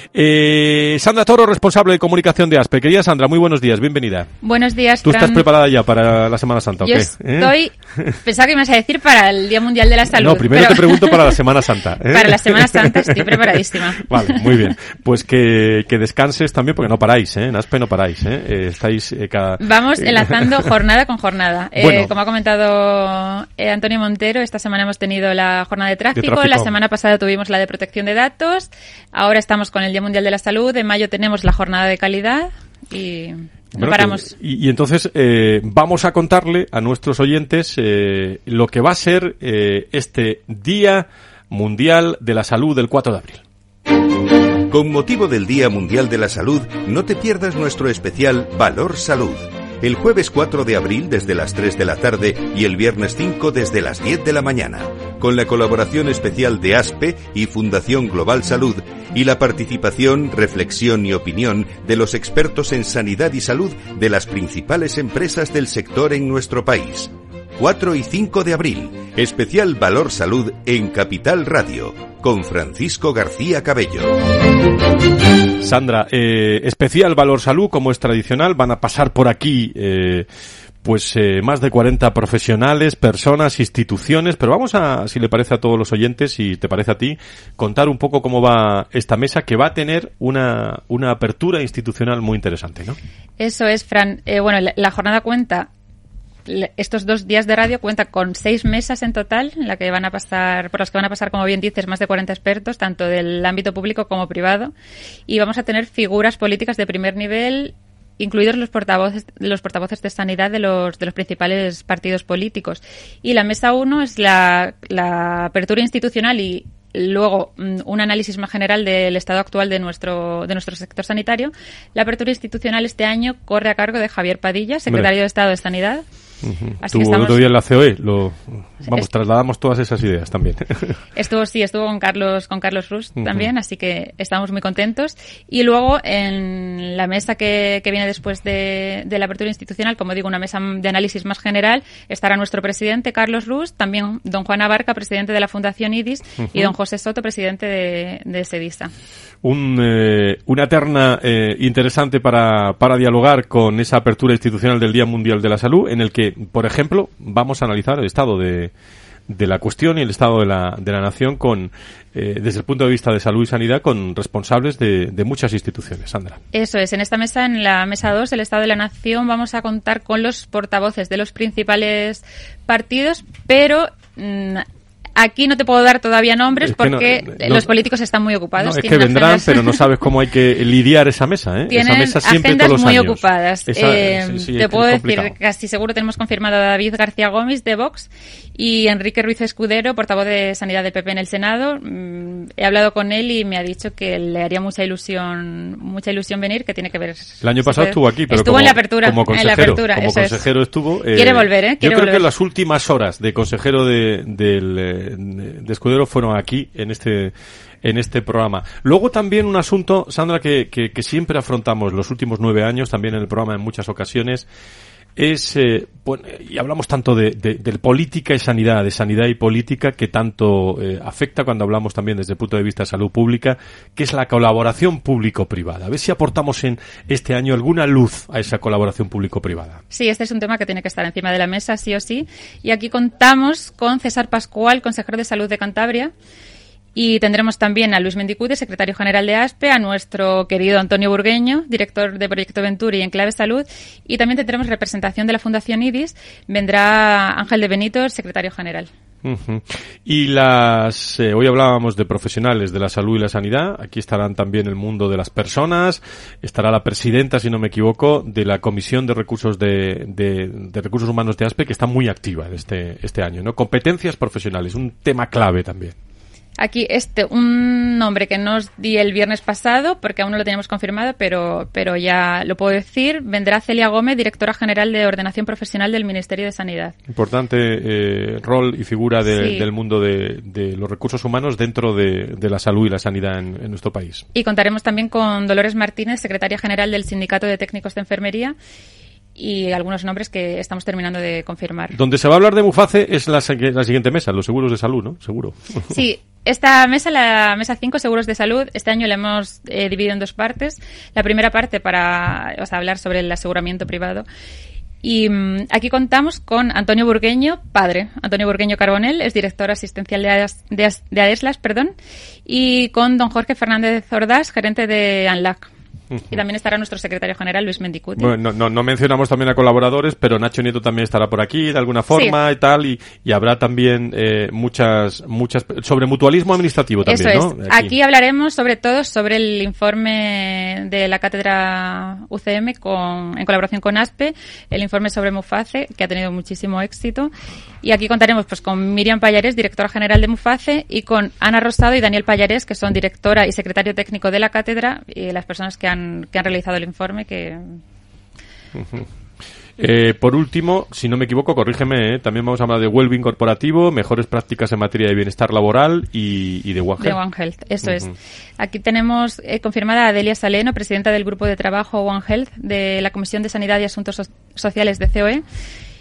Eh, Sandra Toro, responsable de comunicación de ASPE. Querida Sandra, muy buenos días, bienvenida. Buenos días, ¿Tú Fran. estás preparada ya para la Semana Santa o Yo qué? estoy... ¿Eh? Pensaba que me ibas a decir para el Día Mundial de la Salud. No, primero pero... te pregunto para la Semana Santa. ¿eh? Para la Semana Santa estoy preparadísima. Vale, muy bien. Pues que, que descanses también, porque no paráis, ¿eh? En ASPE no paráis, ¿eh? eh estáis eh, cada... Vamos enlazando jornada con jornada. Eh, bueno. Como ha comentado eh, Antonio Montero, esta semana hemos tenido la jornada de tráfico, de tráfico, la semana pasada tuvimos la de protección de datos, ahora estamos con el Día Mundial de la Salud, en mayo tenemos la jornada de calidad y no bueno, paramos. Y, y entonces eh, vamos a contarle a nuestros oyentes eh, lo que va a ser eh, este Día Mundial de la Salud del cuatro de abril. Con motivo del Día Mundial de la Salud, no te pierdas nuestro especial Valor Salud. El jueves cuatro de abril desde las tres de la tarde y el viernes cinco desde las diez de la mañana, con la colaboración especial de ASPE y Fundación Global Salud y la participación, reflexión y opinión de los expertos en sanidad y salud de las principales empresas del sector en nuestro país. cuatro y cinco de abril, especial Valor Salud en Capital Radio, con Francisco García Cabello. Sandra, eh, especial Valor Salud, como es tradicional, van a pasar por aquí eh, pues eh, más de cuarenta profesionales, personas, instituciones, pero vamos a, si le parece a todos los oyentes, si te parece a ti, contar un poco cómo va esta mesa, que va a tener una, una apertura institucional muy interesante, ¿no? Eso es, Fran. Eh, bueno, la, la jornada cuenta... Estos dos días de radio cuenta con seis mesas en total, en la que van a pasar, por las que van a pasar, como bien dices, más de cuarenta expertos, tanto del ámbito público como privado, y vamos a tener figuras políticas de primer nivel, incluidos los portavoces, los portavoces de sanidad de los, de los principales partidos políticos. Y la mesa uno es la, la apertura institucional y luego un análisis más general del estado actual de nuestro de nuestro sector sanitario. La apertura institucional este año corre a cargo de Javier Padilla, secretario Hombre. de Estado de Sanidad. Uh-huh. Así Tú, que estamos... el otro día en la C O E lo, vamos, Est... trasladamos todas esas ideas también. Estuvo, sí, estuvo con Carlos con Carlos Rust uh-huh. también, así que estamos muy contentos. Y luego en la mesa que, que viene después de, de la apertura institucional, como digo, una mesa de análisis más general, estará nuestro presidente Carlos Rust, también don Juan Abarca, presidente de la Fundación IDIS, uh-huh. y don José Soto, presidente de, de SEDISA. Un, eh, una terna eh, interesante para, para dialogar con esa apertura institucional del Día Mundial de la Salud, en el que, por ejemplo, vamos a analizar el estado de, de la cuestión y el estado de la, de la nación con, eh, desde el punto de vista de salud y sanidad, con responsables de, de muchas instituciones. Sandra. Eso es. En esta mesa, en la mesa dos, el estado de la nación, vamos a contar con los portavoces de los principales partidos, pero... Mmm, aquí no te puedo dar todavía nombres es porque no, no, los políticos están muy ocupados. No, es que vendrán, agendas... pero no sabes cómo hay que lidiar esa mesa, ¿eh? Tienen esa mesa siempre agendas todos los muy años. ocupadas. Esa, eh, sí, sí, te puedo complicado. decir, casi seguro tenemos confirmado a David García Gómez de Vox y Enrique Ruiz Escudero, portavoz de Sanidad del P P en el Senado. Mm, he hablado con él y me ha dicho que le haría mucha ilusión mucha ilusión venir, que tiene que ver... El año pasado estuvo aquí, pero estuvo como, en la apertura. Como consejero, en la apertura, como eso consejero es. estuvo... Eh, quiere volver, ¿eh? Quiere yo creo volver. que las últimas horas de consejero de, de, de Escudero fueron aquí, en este en este programa. Luego también un asunto, Sandra, que, que, que siempre afrontamos los últimos nueve años, también en el programa en muchas ocasiones, es, eh, bueno, y hablamos tanto de, de, de política y sanidad, de sanidad y política, que tanto eh, afecta cuando hablamos también desde el punto de vista de salud pública, que es la colaboración público-privada. A ver si aportamos en este año alguna luz a esa colaboración público-privada. Sí, este es un tema que tiene que estar encima de la mesa, sí o sí. Y aquí contamos con César Pascual, consejero de Salud de Cantabria. Y tendremos también a Luis Mendicuti, secretario general de ASPE, a nuestro querido Antonio Burgueño, director de Proyecto Venturi y Enclave Salud, y también tendremos representación de la Fundación IDIS. Vendrá Ángel de Benito, secretario general. Uh-huh. Y las eh, hoy hablábamos de profesionales de la salud y la sanidad. Aquí estarán también el mundo de las personas. Estará la presidenta, si no me equivoco, de la Comisión de Recursos de, de, de Recursos Humanos de ASPE, que está muy activa este este año, ¿no? Competencias profesionales, un tema clave también. Aquí este un nombre que nos di el viernes pasado, porque aún no lo teníamos confirmado, pero pero ya lo puedo decir. Vendrá Celia Gómez, directora general de Ordenación Profesional del Ministerio de Sanidad. Importante eh, rol y figura de, sí. del mundo de, de los recursos humanos dentro de, de la salud y la sanidad en, en nuestro país. Y contaremos también con Dolores Martínez, secretaria general del Sindicato de Técnicos de Enfermería, y algunos nombres que estamos terminando de confirmar. Donde se va a hablar de Muface es la, la siguiente mesa, los seguros de salud, ¿no? Seguro. Sí, esta mesa, la mesa cinco, seguros de salud, este año la hemos eh, dividido en dos partes. La primera parte para o sea, hablar sobre el aseguramiento privado. Y um, aquí contamos con Antonio Burgueño, padre, Antonio Burgueño Carbonell, es director asistencial de, AES, de, AES, de AESLAS, perdón, y con don Jorge Fernández Ordaz, gerente de ANLAC. Y también estará nuestro secretario general, Luis Mendicuti. Bueno, no, no, no mencionamos también a colaboradores, pero Nacho Nieto también estará por aquí de alguna forma sí. y tal, y, y habrá también eh, muchas, muchas, sobre mutualismo administrativo también, Eso ¿no? es. Aquí. Aquí hablaremos sobre todo sobre el informe de la cátedra U C M con, en colaboración con ASPE, el informe sobre Muface, que ha tenido muchísimo éxito. Y aquí contaremos pues con Miriam Pallarés, directora general de Muface, y con Ana Rosado y Daniel Pallarés, que son directora y secretario técnico de la cátedra, y las personas que han que han realizado el informe que... Uh-huh. Eh, por último, si no me equivoco, corrígeme, ¿eh? También vamos a hablar de wellbeing corporativo, mejores prácticas en materia de bienestar laboral y, y de One Health. De One Health, eso uh-huh. es. Aquí tenemos eh, confirmada a Adelia Saleno, presidenta del grupo de trabajo One Health de la Comisión de Sanidad y Asuntos so- Sociales de C O E,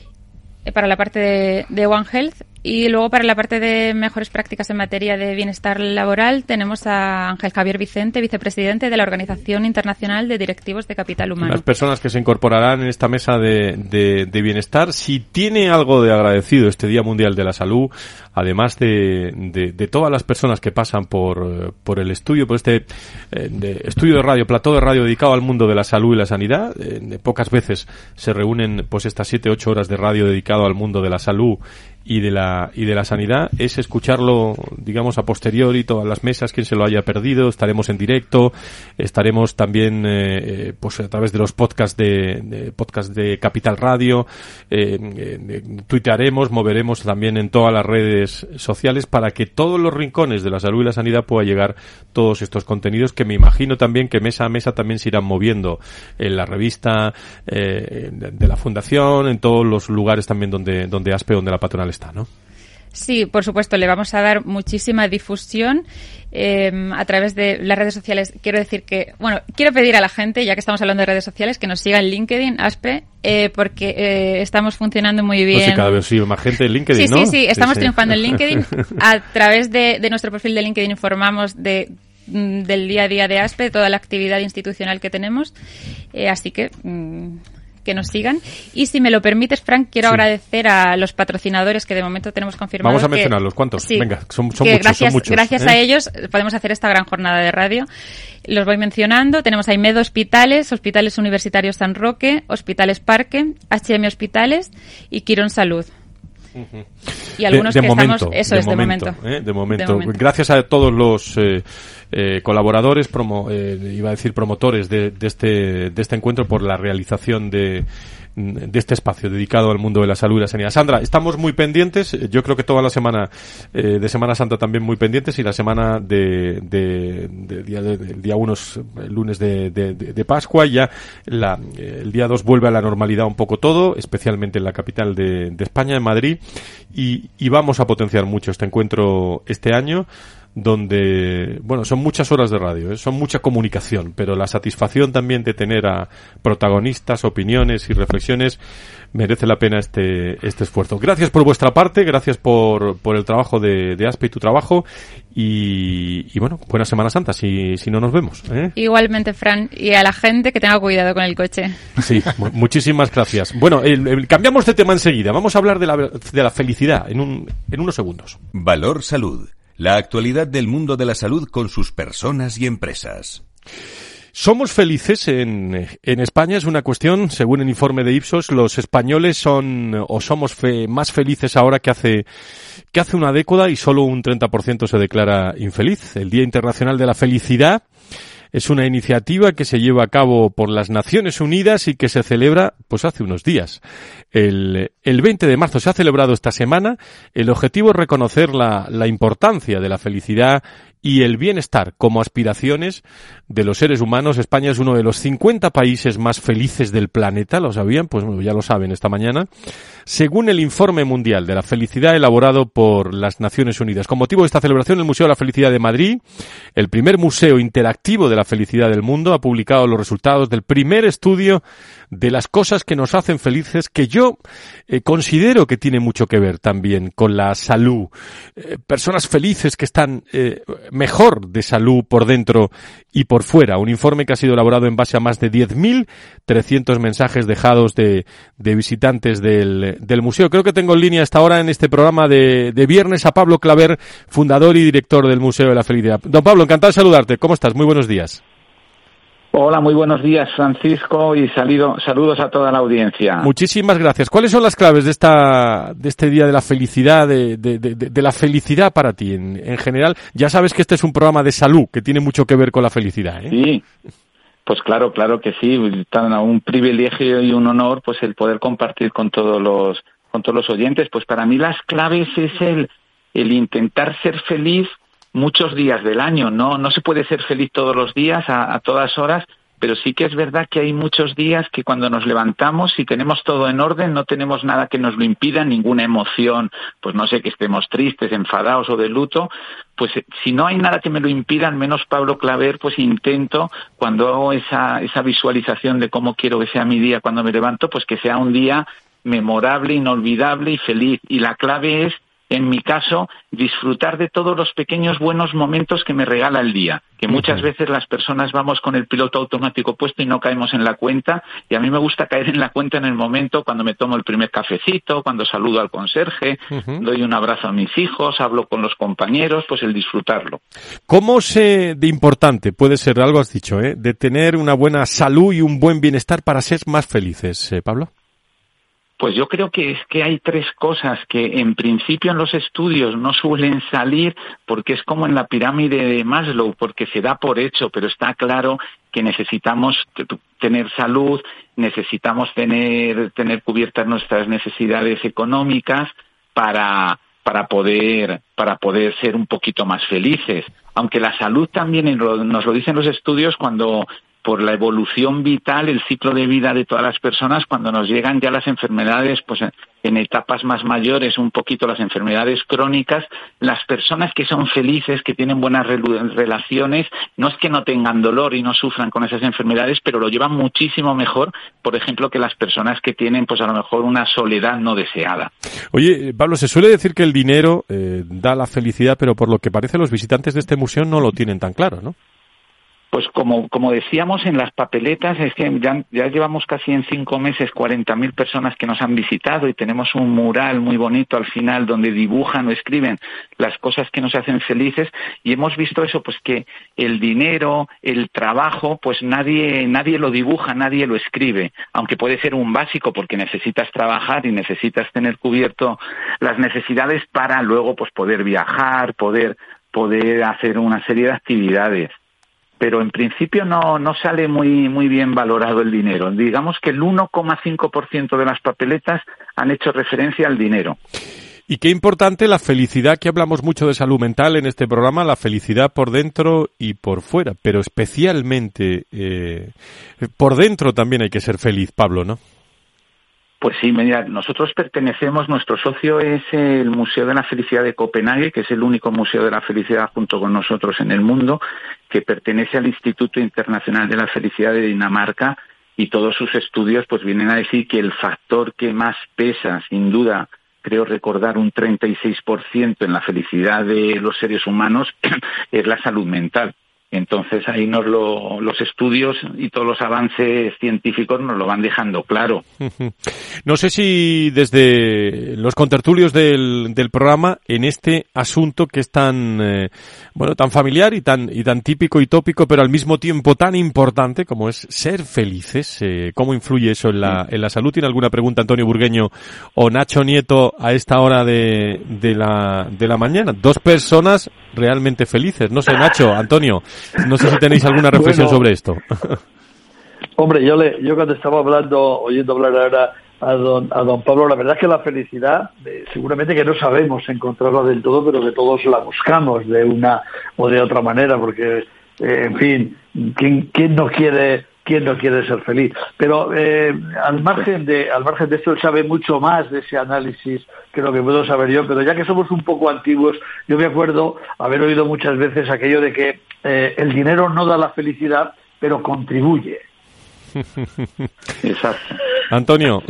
eh, para la parte de, de One Health. Y luego para la parte de mejores prácticas en materia de bienestar laboral tenemos a Ángel Javier Vicente, vicepresidente de la Organización Internacional de Directivos de Capital Humano. Las personas que se incorporarán en esta mesa de, de, de bienestar, si tiene algo de agradecido este Día Mundial de la Salud, además de, de, de todas las personas que pasan por, por el estudio, por este eh, de estudio de radio, plató de radio dedicado al mundo de la salud y la sanidad, eh, de pocas veces se reúnen pues estas siete, ocho horas de radio dedicado al mundo de la salud y de la y de la sanidad, es escucharlo, digamos, a posteriori, todas las mesas, quien se lo haya perdido. Estaremos en directo, estaremos también eh, pues a través de los podcasts de, de podcast de Capital Radio, eh, eh, tuitearemos, moveremos también en todas las redes sociales para que todos los rincones de la salud y la sanidad pueda llegar todos estos contenidos, que me imagino también que mesa a mesa también se irán moviendo en la revista eh, de, de la Fundación, en todos los lugares también donde donde ASPE, donde la patronal está, ¿no? Sí, por supuesto, le vamos a dar muchísima difusión eh, a través de las redes sociales. Quiero decir que, bueno, quiero pedir a la gente, ya que estamos hablando de redes sociales, que nos siga en LinkedIn, ASPE, eh, porque eh, estamos funcionando muy bien. Pues sí, cada vez sí, más gente en LinkedIn, sí, ¿no? Sí, sí, estamos sí, sí. triunfando en LinkedIn. A través de, de nuestro perfil de LinkedIn informamos de del día a día de ASPE, de toda la actividad institucional que tenemos. Eh, así que... Mm, que nos sigan. Y si me lo permites, Frank, quiero sí. agradecer a los patrocinadores que de momento tenemos confirmados. Vamos a que, mencionarlos. ¿Cuántos? Sí, Venga, son, son que muchos, gracias, son muchos. Gracias ¿eh? a ellos podemos hacer esta gran jornada de radio. Los voy mencionando. Tenemos a IMED Hospitales, Hospitales Universitarios San Roque, Hospitales Parque, H M Hospitales y Quirón Salud. Uh-huh. Y algunos de, de que momento, estamos... Eso de es, momento, de momento. ¿eh? De momento. De momento. Gracias a todos los... Eh, Eh, colaboradores, promo, eh, iba a decir promotores de, de este de este encuentro, por la realización de de este espacio dedicado al mundo de la salud y la sanidad. Sandra, estamos muy pendientes, yo creo que toda la semana eh, de Semana Santa también muy pendientes, y la semana de, de, de día de, de día unos lunes de, de, de Pascua, ya la, el día dos vuelve a la normalidad un poco todo, especialmente en la capital de, de España, en Madrid, y, y vamos a potenciar mucho este encuentro este año, donde, bueno, son muchas horas de radio, ¿eh? Son mucha comunicación, pero la satisfacción también de tener a protagonistas, opiniones y reflexiones merece la pena este este esfuerzo. Gracias por vuestra parte, gracias por por el trabajo de, de ASPE y tu trabajo, y, y bueno, buena Semana Santa si, si no nos vemos, ¿eh? Igualmente, Fran, y a la gente que tenga cuidado con el coche. Sí, mu- muchísimas gracias. Bueno, el, el, cambiamos de tema enseguida, vamos a hablar de la, de la felicidad en un en unos segundos. Valor Salud. La actualidad del mundo de la salud con sus personas y empresas. ¿Somos felices en, en España? Es una cuestión, según el informe de Ipsos, los españoles son o somos fe, más felices ahora que hace, que hace una década y solo un treinta por ciento se declara infeliz. El Día Internacional de la Felicidad es una iniciativa que se lleva a cabo por las Naciones Unidas y que se celebra pues hace unos días. El, el veinte de marzo se ha celebrado esta semana. El objetivo es reconocer la, la importancia de la felicidad y el bienestar como aspiraciones de los seres humanos. España es uno de los cincuenta países más felices del planeta, ¿lo sabían? Pues bueno, ya lo saben esta mañana. Según el Informe Mundial de la Felicidad elaborado por las Naciones Unidas. Con motivo de esta celebración, el Museo de la Felicidad de Madrid, el primer museo interactivo de la felicidad del mundo, ha publicado los resultados del primer estudio de las cosas que nos hacen felices, que yo eh, considero que tiene mucho que ver también con la salud. Eh, personas felices que están eh, mejor de salud por dentro y por fuera. Un informe que ha sido elaborado en base a más de diez mil trescientos mensajes dejados de, de visitantes del, del museo. Creo que tengo en línea hasta ahora en este programa de, de viernes a Pablo Claver, fundador y director del Museo de la Felicidad. Don Pablo, encantado de saludarte. ¿Cómo estás? Muy buenos días. Hola, muy buenos días, Francisco, y salido, saludos a toda la audiencia. Muchísimas gracias. ¿Cuáles son las claves de esta de este Día de la Felicidad, de, de, de, de la felicidad para ti en, en general? Ya sabes que este es un programa de salud que tiene mucho que ver con la felicidad, ¿eh? Sí, pues claro, claro que sí. Un privilegio y un honor, pues el poder compartir con todos los con todos los oyentes. Pues para mí las claves es el el intentar ser feliz muchos días del año. No no se puede ser feliz todos los días, a, a todas horas, pero sí que es verdad que hay muchos días que cuando nos levantamos, si tenemos todo en orden, no tenemos nada que nos lo impida, ninguna emoción, pues no sé, que estemos tristes, enfadados o de luto, pues si no hay nada que me lo impida, al menos Pablo Claver, pues intento, cuando hago esa, esa visualización de cómo quiero que sea mi día cuando me levanto, pues que sea un día memorable, inolvidable y feliz. Y la clave es, en mi caso, disfrutar de todos los pequeños buenos momentos que me regala el día, que muchas veces las personas vamos con el piloto automático puesto y no caemos en la cuenta, y a mí me gusta caer en la cuenta en el momento cuando me tomo el primer cafecito, cuando saludo al conserje, uh-huh. doy un abrazo a mis hijos, hablo con los compañeros, pues el disfrutarlo. ¿Cómo se de importante puede ser, algo has dicho, eh, de tener una buena salud y un buen bienestar para ser más felices, eh, Pablo? Pues yo creo que es que hay tres cosas que en principio en los estudios no suelen salir, porque es como en la pirámide de Maslow, porque se da por hecho, pero está claro que necesitamos tener salud, necesitamos tener tener cubiertas nuestras necesidades económicas para para poder para poder ser un poquito más felices. Aunque la salud también nos lo dicen los estudios, cuando por la evolución vital, el ciclo de vida de todas las personas, cuando nos llegan ya las enfermedades, pues en etapas más mayores, un poquito las enfermedades crónicas, las personas que son felices, que tienen buenas relaciones, no es que no tengan dolor y no sufran con esas enfermedades, pero lo llevan muchísimo mejor, por ejemplo, que las personas que tienen, pues a lo mejor una soledad no deseada. Oye, Pablo, se suele decir que el dinero eh, da la felicidad, pero por lo que parece los visitantes de este museo no lo tienen tan claro, ¿no? Pues como como decíamos en las papeletas, es que ya, ya llevamos casi en cinco meses cuarenta mil personas que nos han visitado y tenemos un mural muy bonito al final donde dibujan o escriben las cosas que nos hacen felices, y hemos visto eso, pues que el dinero, el trabajo, pues nadie nadie lo dibuja, nadie lo escribe, aunque puede ser un básico porque necesitas trabajar y necesitas tener cubierto las necesidades para luego pues poder viajar, poder poder hacer una serie de actividades. Pero en principio no no sale muy muy bien valorado el dinero. Digamos que el uno coma cinco por ciento de las papeletas han hecho referencia al dinero. Y qué importante la felicidad, que hablamos mucho de salud mental en este programa, la felicidad por dentro y por fuera, pero especialmente eh, por dentro también hay que ser feliz, Pablo, ¿no? Pues sí, mira, nosotros pertenecemos, nuestro socio es el Museo de la Felicidad de Copenhague, que es el único museo de la felicidad junto con nosotros en el mundo, que pertenece al Instituto Internacional de la Felicidad de Dinamarca, y todos sus estudios pues vienen a decir que el factor que más pesa, sin duda, creo recordar un treinta y seis por ciento en la felicidad de los seres humanos, es la salud mental. Entonces ahí nos lo, los estudios y todos los avances científicos nos lo van dejando claro. No sé si desde los contertulios del, del programa, en este asunto que es tan eh, bueno, tan familiar y tan y tan típico y tópico, pero al mismo tiempo tan importante como es ser felices, eh, ¿cómo influye eso en la, en la salud? ¿Tiene alguna pregunta Antonio Burgueño o Nacho Nieto a esta hora de, de la de la mañana? Dos personas realmente felices. No sé, Nacho, Antonio, no sé si tenéis alguna reflexión bueno, sobre esto. Hombre, yo le, yo cuando estaba hablando, oyendo hablar ahora a don, a don Pablo, la verdad es que la felicidad, eh, seguramente que no sabemos encontrarla del todo, pero que todos la buscamos de una o de otra manera, porque, eh, en fin, ¿quién, quién no quiere quién no quiere ser feliz? Pero eh, al margen de al margen de esto, él sabe mucho más de ese análisis que lo que puedo saber yo, pero ya que somos un poco antiguos, yo me acuerdo haber oído muchas veces aquello de que eh, el dinero no da la felicidad, pero contribuye. Exacto. Antonio.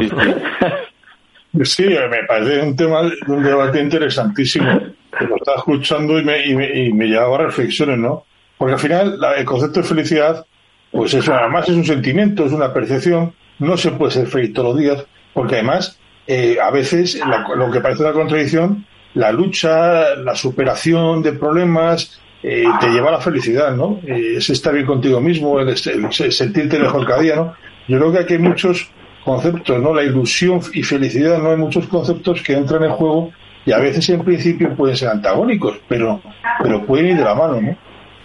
Sí, me parece un tema, un debate interesantísimo. Lo estaba escuchando y me, y me, y me llevaba a reflexiones, ¿no? Porque al final la, el concepto de felicidad, pues eso, además es un sentimiento, es una percepción. No se puede ser feliz todos los días, porque además eh, a veces la, lo que parece una contradicción, la lucha, la superación de problemas, Eh, te lleva a la felicidad, ¿no? Eh, es estar bien contigo mismo, el, el, el sentirte mejor cada día, ¿no? Yo creo que aquí hay muchos conceptos, ¿no? La ilusión y felicidad, ¿no? Hay muchos conceptos que entran en juego y a veces en principio pueden ser antagónicos, pero pero pueden ir de la mano, ¿no?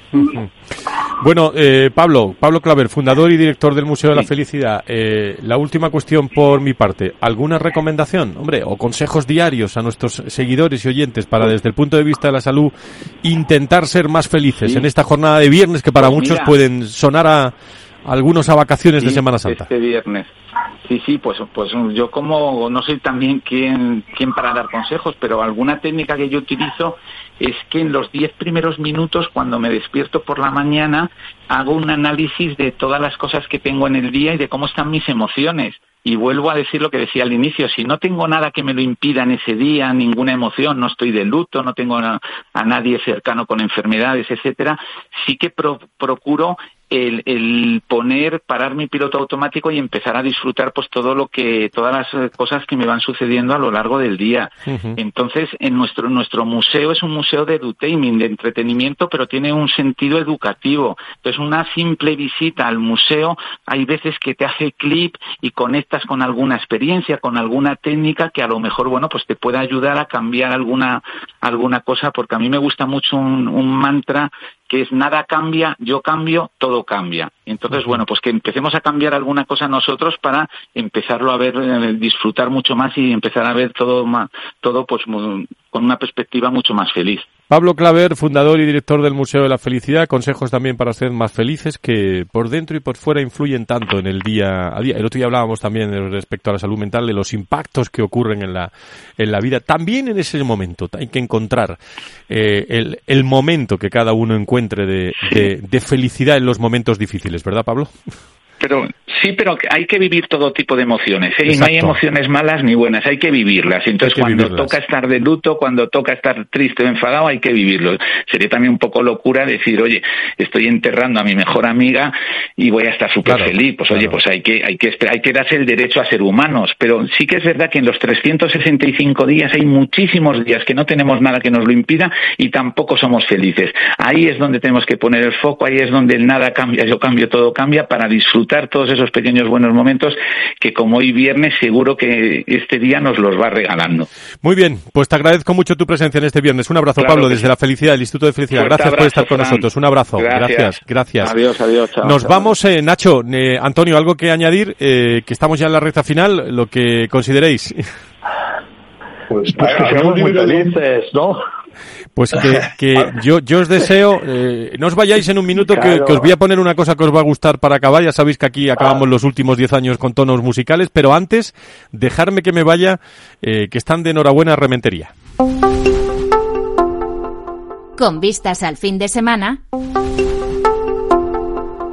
Bueno, eh, Pablo, Pablo Claver, fundador y director del Museo de la Felicidad. Eh, la última cuestión por mi parte. ¿Alguna recomendación, hombre, o consejos diarios a nuestros seguidores y oyentes para, desde el punto de vista de la salud, intentar ser más felices sí. en esta jornada de viernes que para pues muchos mira, pueden sonar a, a algunos a vacaciones sí, de Semana Santa? Este viernes. Sí, sí, pues pues yo como no soy también quien, quien para dar consejos, pero alguna técnica que yo utilizo es que en los diez primeros minutos, cuando me despierto por la mañana, hago un análisis de todas las cosas que tengo en el día y de cómo están mis emociones. Y vuelvo a decir lo que decía al inicio, si no tengo nada que me lo impida en ese día, ninguna emoción, no estoy de luto, no tengo a, a nadie cercano con enfermedades, etcétera, sí que pro, procuro el, el poner, parar mi piloto automático y empezar a disfrutar pues todo lo que, todas las cosas que me van sucediendo a lo largo del día. Uh-huh. Entonces, en nuestro, nuestro museo es un museo de edutainment, de entretenimiento, pero tiene un sentido educativo. Entonces, una simple visita al museo, hay veces que te hace clic y conectas con alguna experiencia, con alguna técnica que a lo mejor, bueno, pues te puede ayudar a cambiar alguna, alguna cosa, porque a mí me gusta mucho un, un mantra que es nada cambia, yo cambio, todo cambia. Entonces, bueno, pues que empecemos a cambiar alguna cosa nosotros para empezarlo a ver, eh, disfrutar mucho más y empezar a ver todo, más, todo pues con una perspectiva mucho más feliz. Pablo Claver, fundador y director del Museo de la Felicidad, consejos también para ser más felices que por dentro y por fuera influyen tanto en el día a día. El otro día hablábamos también respecto a la salud mental, de los impactos que ocurren en la en la vida. También en ese momento hay que encontrar eh, el, el momento que cada uno encuentre de, de, de felicidad en los momentos difíciles, ¿verdad, Pablo? Pero sí, pero hay que vivir todo tipo de emociones, ¿eh? Y no hay emociones malas ni buenas, hay que vivirlas. Entonces, que cuando vivirlas. Toca estar de luto, cuando toca estar triste o enfadado, hay que vivirlo. Sería también un poco locura decir, oye, estoy enterrando a mi mejor amiga y voy a estar súper claro, feliz. Pues claro. Oye, pues hay que hay que hay que darse el derecho a ser humanos. Pero sí que es verdad que en los trescientos sesenta y cinco días hay muchísimos días que no tenemos nada que nos lo impida y tampoco somos felices. Ahí es donde tenemos que poner el foco, ahí es donde el nada cambia, yo cambio, todo cambia, para disfrutar todos esos pequeños buenos momentos que, como hoy viernes, seguro que este día nos los va regalando. Muy bien, pues te agradezco mucho tu presencia en este viernes. Un abrazo, claro, Pablo, desde sí. la Felicidad, del Instituto de Felicidad. Fuerte gracias abrazo, por estar con Fran. nosotros. Un abrazo. Gracias, gracias. gracias. Adiós, adiós. Chao, nos chao. vamos, eh, Nacho, eh, Antonio, algo que añadir, eh, que estamos ya en la recta final, lo que consideréis. Pues, pues que seamos muy felices, ¿no? Pues que, que yo, yo os deseo, eh, no os vayáis en un minuto, claro. que, que os voy a poner una cosa que os va a gustar para acabar. Ya sabéis que aquí acabamos ah. los últimos diez años con tonos musicales, pero antes, dejarme que me vaya, eh, que están de enhorabuena a Rementería. Con vistas al fin de semana,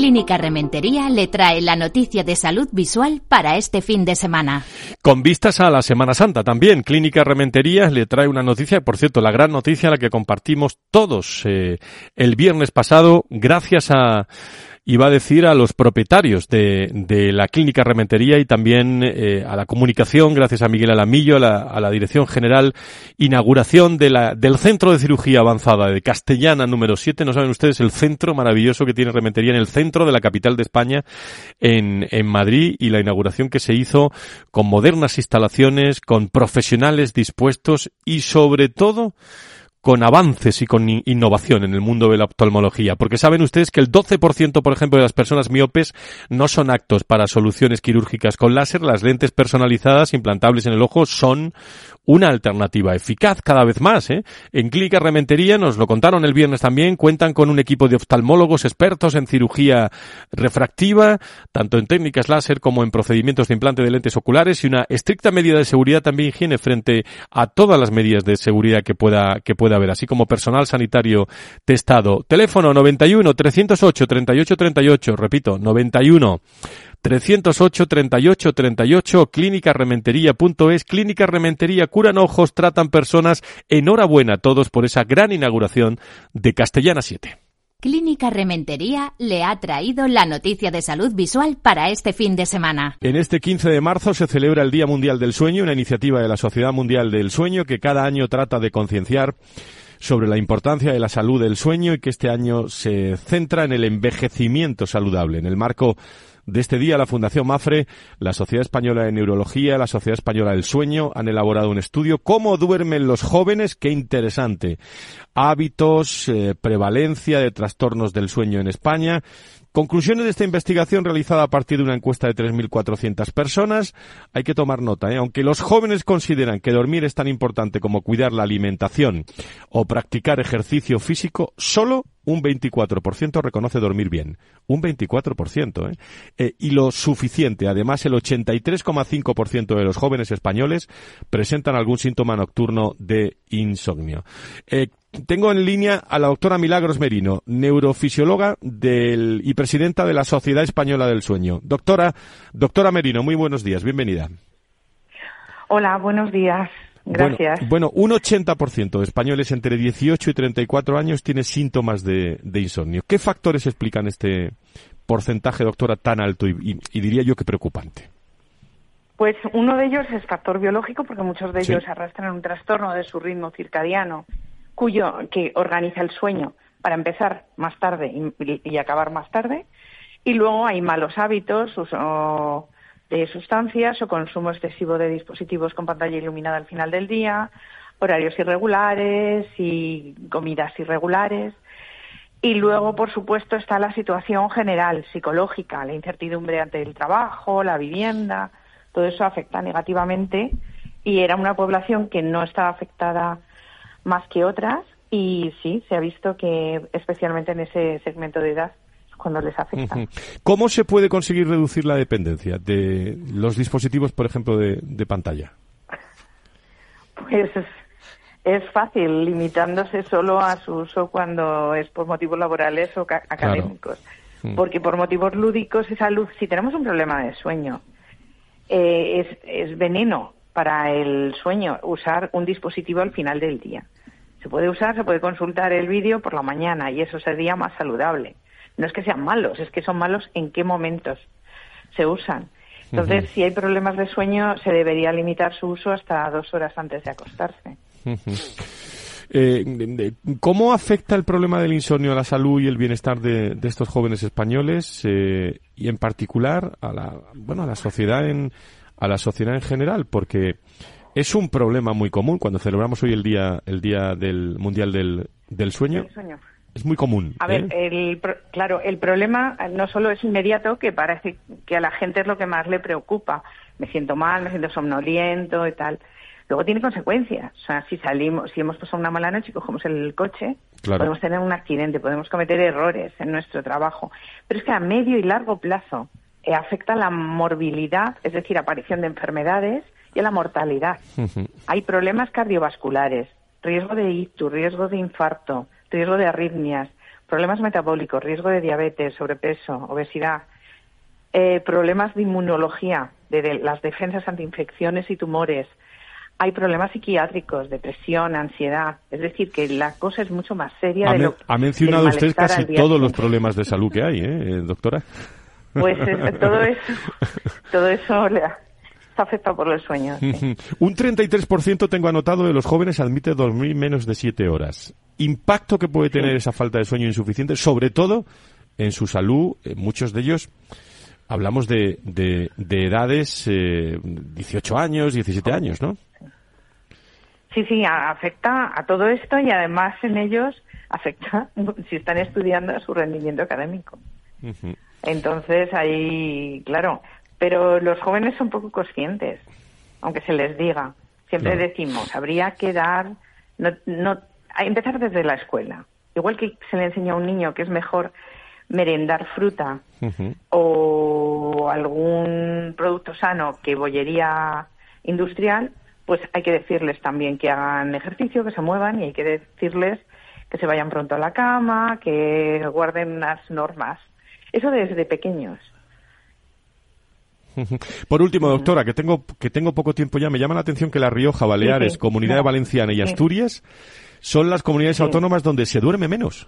Clínica Rementería le trae la noticia de salud visual para este fin de semana. Con vistas a la Semana Santa también, Clínica Rementería le trae una noticia, por cierto, la gran noticia la que compartimos todos eh, el viernes pasado, gracias a... iba a decir a los propietarios de, de la Clínica Rementería y también eh, a la comunicación, gracias a Miguel Alamillo, a la, a la Dirección General, inauguración de la, del Centro de Cirugía Avanzada de Castellana número siete. No saben ustedes el centro maravilloso que tiene Rementería en el centro de la capital de España, en, en Madrid, y la inauguración que se hizo con modernas instalaciones, con profesionales dispuestos y sobre todo con avances y con innovación en el mundo de la oftalmología, porque saben ustedes que el doce por ciento, por ejemplo, de las personas miopes no son aptos para soluciones quirúrgicas con láser. Las lentes personalizadas implantables en el ojo son una alternativa eficaz cada vez más, ¿eh? En Clínica Rementería, nos lo contaron el viernes también, cuentan con un equipo de oftalmólogos expertos en cirugía refractiva, tanto en técnicas láser como en procedimientos de implante de lentes oculares, y una estricta medida de seguridad también, higiene, frente a todas las medidas de seguridad que pueda que pueda haber, así como personal sanitario testado. Teléfono noventa y uno, trescientos ocho, treinta y ocho treinta y ocho, repito, noventa y uno, trescientos ocho, treinta y ocho treinta y ocho, clínica rementería punto es. Clínica Rementería, curan ojos, tratan personas. Enhorabuena a todos por esa gran inauguración de Castellana siete. Clínica Rementería le ha traído la noticia de salud visual para este fin de semana. En este quince de marzo se celebra el Día Mundial del Sueño, una iniciativa de la Sociedad Mundial del Sueño que cada año trata de concienciar sobre la importancia de la salud del sueño, y que este año se centra en el envejecimiento saludable. En el marco de este día, la Fundación MAFRE, la Sociedad Española de Neurología, la Sociedad Española del Sueño han elaborado un estudio. ¿Cómo duermen los jóvenes? ¡Qué interesante! Hábitos, eh, prevalencia de trastornos del sueño en España. Conclusiones de esta investigación realizada a partir de una encuesta de tres mil cuatrocientas personas. Hay que tomar nota, ¿eh? Aunque los jóvenes consideran que dormir es tan importante como cuidar la alimentación o practicar ejercicio físico, solo un veinticuatro por ciento reconoce dormir bien. Un veinticuatro por ciento, ¿eh? Eh, y lo suficiente. Además, el ochenta y tres coma cinco por ciento de los jóvenes españoles presentan algún síntoma nocturno de insomnio. Eh, Tengo en línea a la doctora Milagros Merino, neurofisióloga del, y presidenta de la Sociedad Española del Sueño. Doctora, doctora Merino, muy buenos días, bienvenida. Hola, buenos días, gracias. Bueno, bueno, un ochenta por ciento de españoles entre dieciocho y treinta y cuatro años tiene síntomas de, de insomnio. ¿Qué factores explican este porcentaje, doctora, tan alto y, y, y diría yo que preocupante? Pues uno de ellos es factor biológico, porque muchos de ellos Sí. arrastran un trastorno de su ritmo circadiano, cuyo que organiza el sueño para empezar más tarde y, y acabar más tarde. Y luego hay malos hábitos, uso de sustancias o consumo excesivo de dispositivos con pantalla iluminada al final del día, horarios irregulares y comidas irregulares. Y luego, por supuesto, está la situación general, psicológica, la incertidumbre ante el trabajo, la vivienda. Todo eso afecta negativamente, y era una población que no estaba afectada más que otras, y sí, se ha visto que especialmente en ese segmento de edad es cuando les afecta. ¿Cómo se puede conseguir reducir la dependencia de los dispositivos, por ejemplo, de, de pantalla? Pues es, es fácil, limitándose solo a su uso cuando es por motivos laborales o ca- académicos. Claro. Porque por motivos lúdicos, esa luz, si tenemos un problema de sueño, eh, es, es veneno para el sueño usar un dispositivo al final del día. Se puede usar, se puede consultar el vídeo por la mañana, y eso sería más saludable. No es que sean malos, es que son malos en qué momentos se usan. Entonces, uh-huh. si hay problemas de sueño, se debería limitar su uso hasta dos horas antes de acostarse. Uh-huh. Eh, ¿Cómo afecta el problema del insomnio a la salud y el bienestar de, de estos jóvenes españoles, eh, y en particular a la, bueno, a la sociedad en a la sociedad en general? Porque es un problema muy común cuando celebramos hoy el día el día del Mundial del, del Sueño. El sueño. Es muy común. A ¿eh? ver, el, claro, el problema no solo es inmediato, que parece que a la gente es lo que más le preocupa. Me siento mal, me siento somnoliento y tal. Luego tiene consecuencias. O sea, si salimos, si hemos pasado una mala noche y cogemos el coche, claro, podemos tener un accidente, podemos cometer errores en nuestro trabajo. Pero es que a medio y largo plazo eh, afecta la morbilidad, es decir, aparición de enfermedades, y a la mortalidad. Uh-huh. Hay problemas cardiovasculares, riesgo de ictus, riesgo de infarto, riesgo de arritmias, problemas metabólicos, riesgo de diabetes, sobrepeso, obesidad, eh, problemas de inmunología, de, de las defensas ante infecciones y tumores. Hay problemas psiquiátricos, depresión, ansiedad. Es decir, que la cosa es mucho más seria. Ha, de me, lo, ha mencionado usted casi todos los problemas de salud que hay, ¿eh, doctora? Pues es, todo eso, todo eso le ha, está afectado por el sueño. Sí. Un treinta y tres por ciento tengo anotado de los jóvenes admite dormir menos de siete horas. Impacto que puede tener sí. esa falta de sueño insuficiente, sobre todo en su salud. Eh, muchos de ellos hablamos de, de, de edades eh, dieciocho años, diecisiete años, ¿no? Sí, sí, afecta a todo esto y además en ellos afecta, si están estudiando, a su rendimiento académico. Uh-huh. Entonces, ahí, claro, pero los jóvenes son poco conscientes, aunque se les diga. Siempre claro. decimos, habría que dar, no, no, a empezar desde la escuela. Igual que se le enseña a un niño que es mejor merendar fruta uh-huh. o algún producto sano que bollería industrial, pues hay que decirles también que hagan ejercicio, que se muevan, y hay que decirles que se vayan pronto a la cama, que guarden unas normas. Eso desde pequeños. Por último, doctora, que tengo que tengo poco tiempo ya, me llama la atención que La Rioja, Baleares, sí, sí. Comunidad no. Valenciana y Asturias sí. son las comunidades sí. autónomas donde se duerme menos.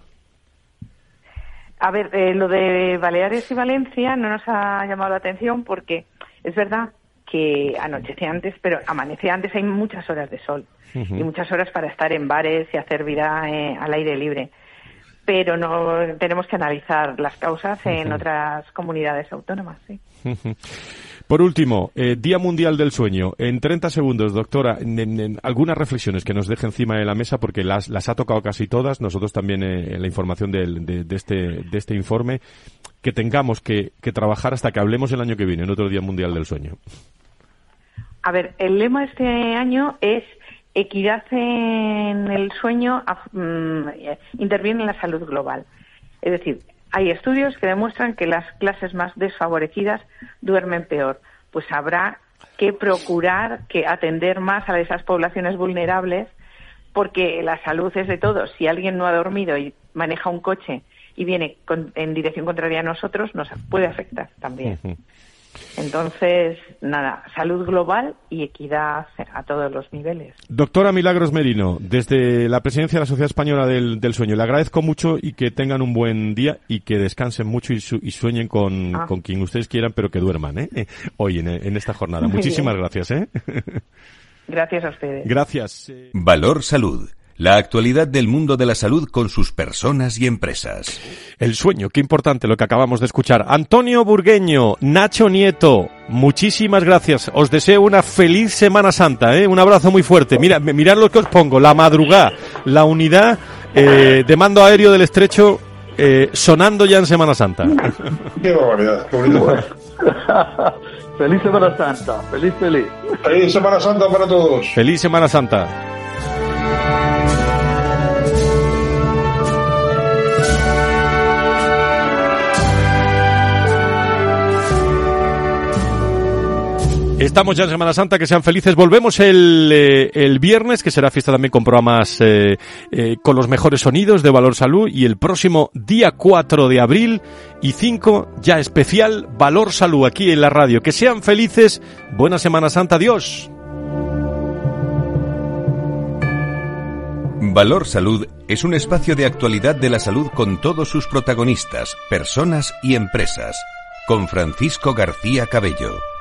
A ver, eh, lo de Baleares y Valencia no nos ha llamado la atención porque es verdad que anochece antes, pero amanece antes, hay muchas horas de sol uh-huh. y muchas horas para estar en bares y hacer vida eh, al aire libre. Pero no tenemos que analizar las causas en uh-huh. otras comunidades autónomas, sí. Uh-huh. Por último, eh, Día Mundial del Sueño. En treinta segundos, doctora, en, en, en algunas reflexiones que nos deje encima de la mesa, porque las, las ha tocado casi todas, nosotros también eh, en la información de, de, de, este, de este informe, que tengamos que, que trabajar hasta que hablemos el año que viene, en otro Día Mundial del Sueño. A ver, el lema este año es equidad en el sueño um, interviene en la salud global. Es decir, hay estudios que demuestran que las clases más desfavorecidas duermen peor. Pues habrá que procurar que atender más a esas poblaciones vulnerables, porque la salud es de todos. Si alguien no ha dormido y maneja un coche y viene con, en dirección contraria a nosotros, nos puede afectar también. Uh-huh. Entonces, nada, salud global y equidad a todos los niveles. Doctora Milagros Merino, desde la presidencia de la Sociedad Española del, del Sueño, le agradezco mucho y que tengan un buen día y que descansen mucho y, su, y sueñen con, ah. con quien ustedes quieran, pero que duerman, ¿eh? eh hoy en, en esta jornada. Muy Muchísimas bien. gracias, ¿eh? Gracias a ustedes. Gracias. Valor Salud. La actualidad del mundo de la salud con sus personas y empresas. El sueño, qué importante lo que acabamos de escuchar. Antonio Burgueño, Nacho Nieto, muchísimas gracias. Os deseo una feliz Semana Santa, ¿eh? Un abrazo muy fuerte. Mira, mirad lo que os pongo, la madrugada, la unidad eh, de mando aéreo del Estrecho eh, sonando ya en Semana Santa. Qué barbaridad, qué bonito. Feliz Semana Santa, feliz, feliz. Feliz Semana Santa para todos. Feliz Semana Santa. Estamos ya en Semana Santa, que sean felices. Volvemos el, eh, el viernes, que será fiesta también con programas eh, eh, con los mejores sonidos de Valor Salud, y el próximo día cuatro de abril y cinco, ya especial Valor Salud aquí en la radio. Que sean felices, buena Semana Santa, adiós. Valor Salud es un espacio de actualidad de la salud con todos sus protagonistas, personas y empresas. Con Francisco García Cabello.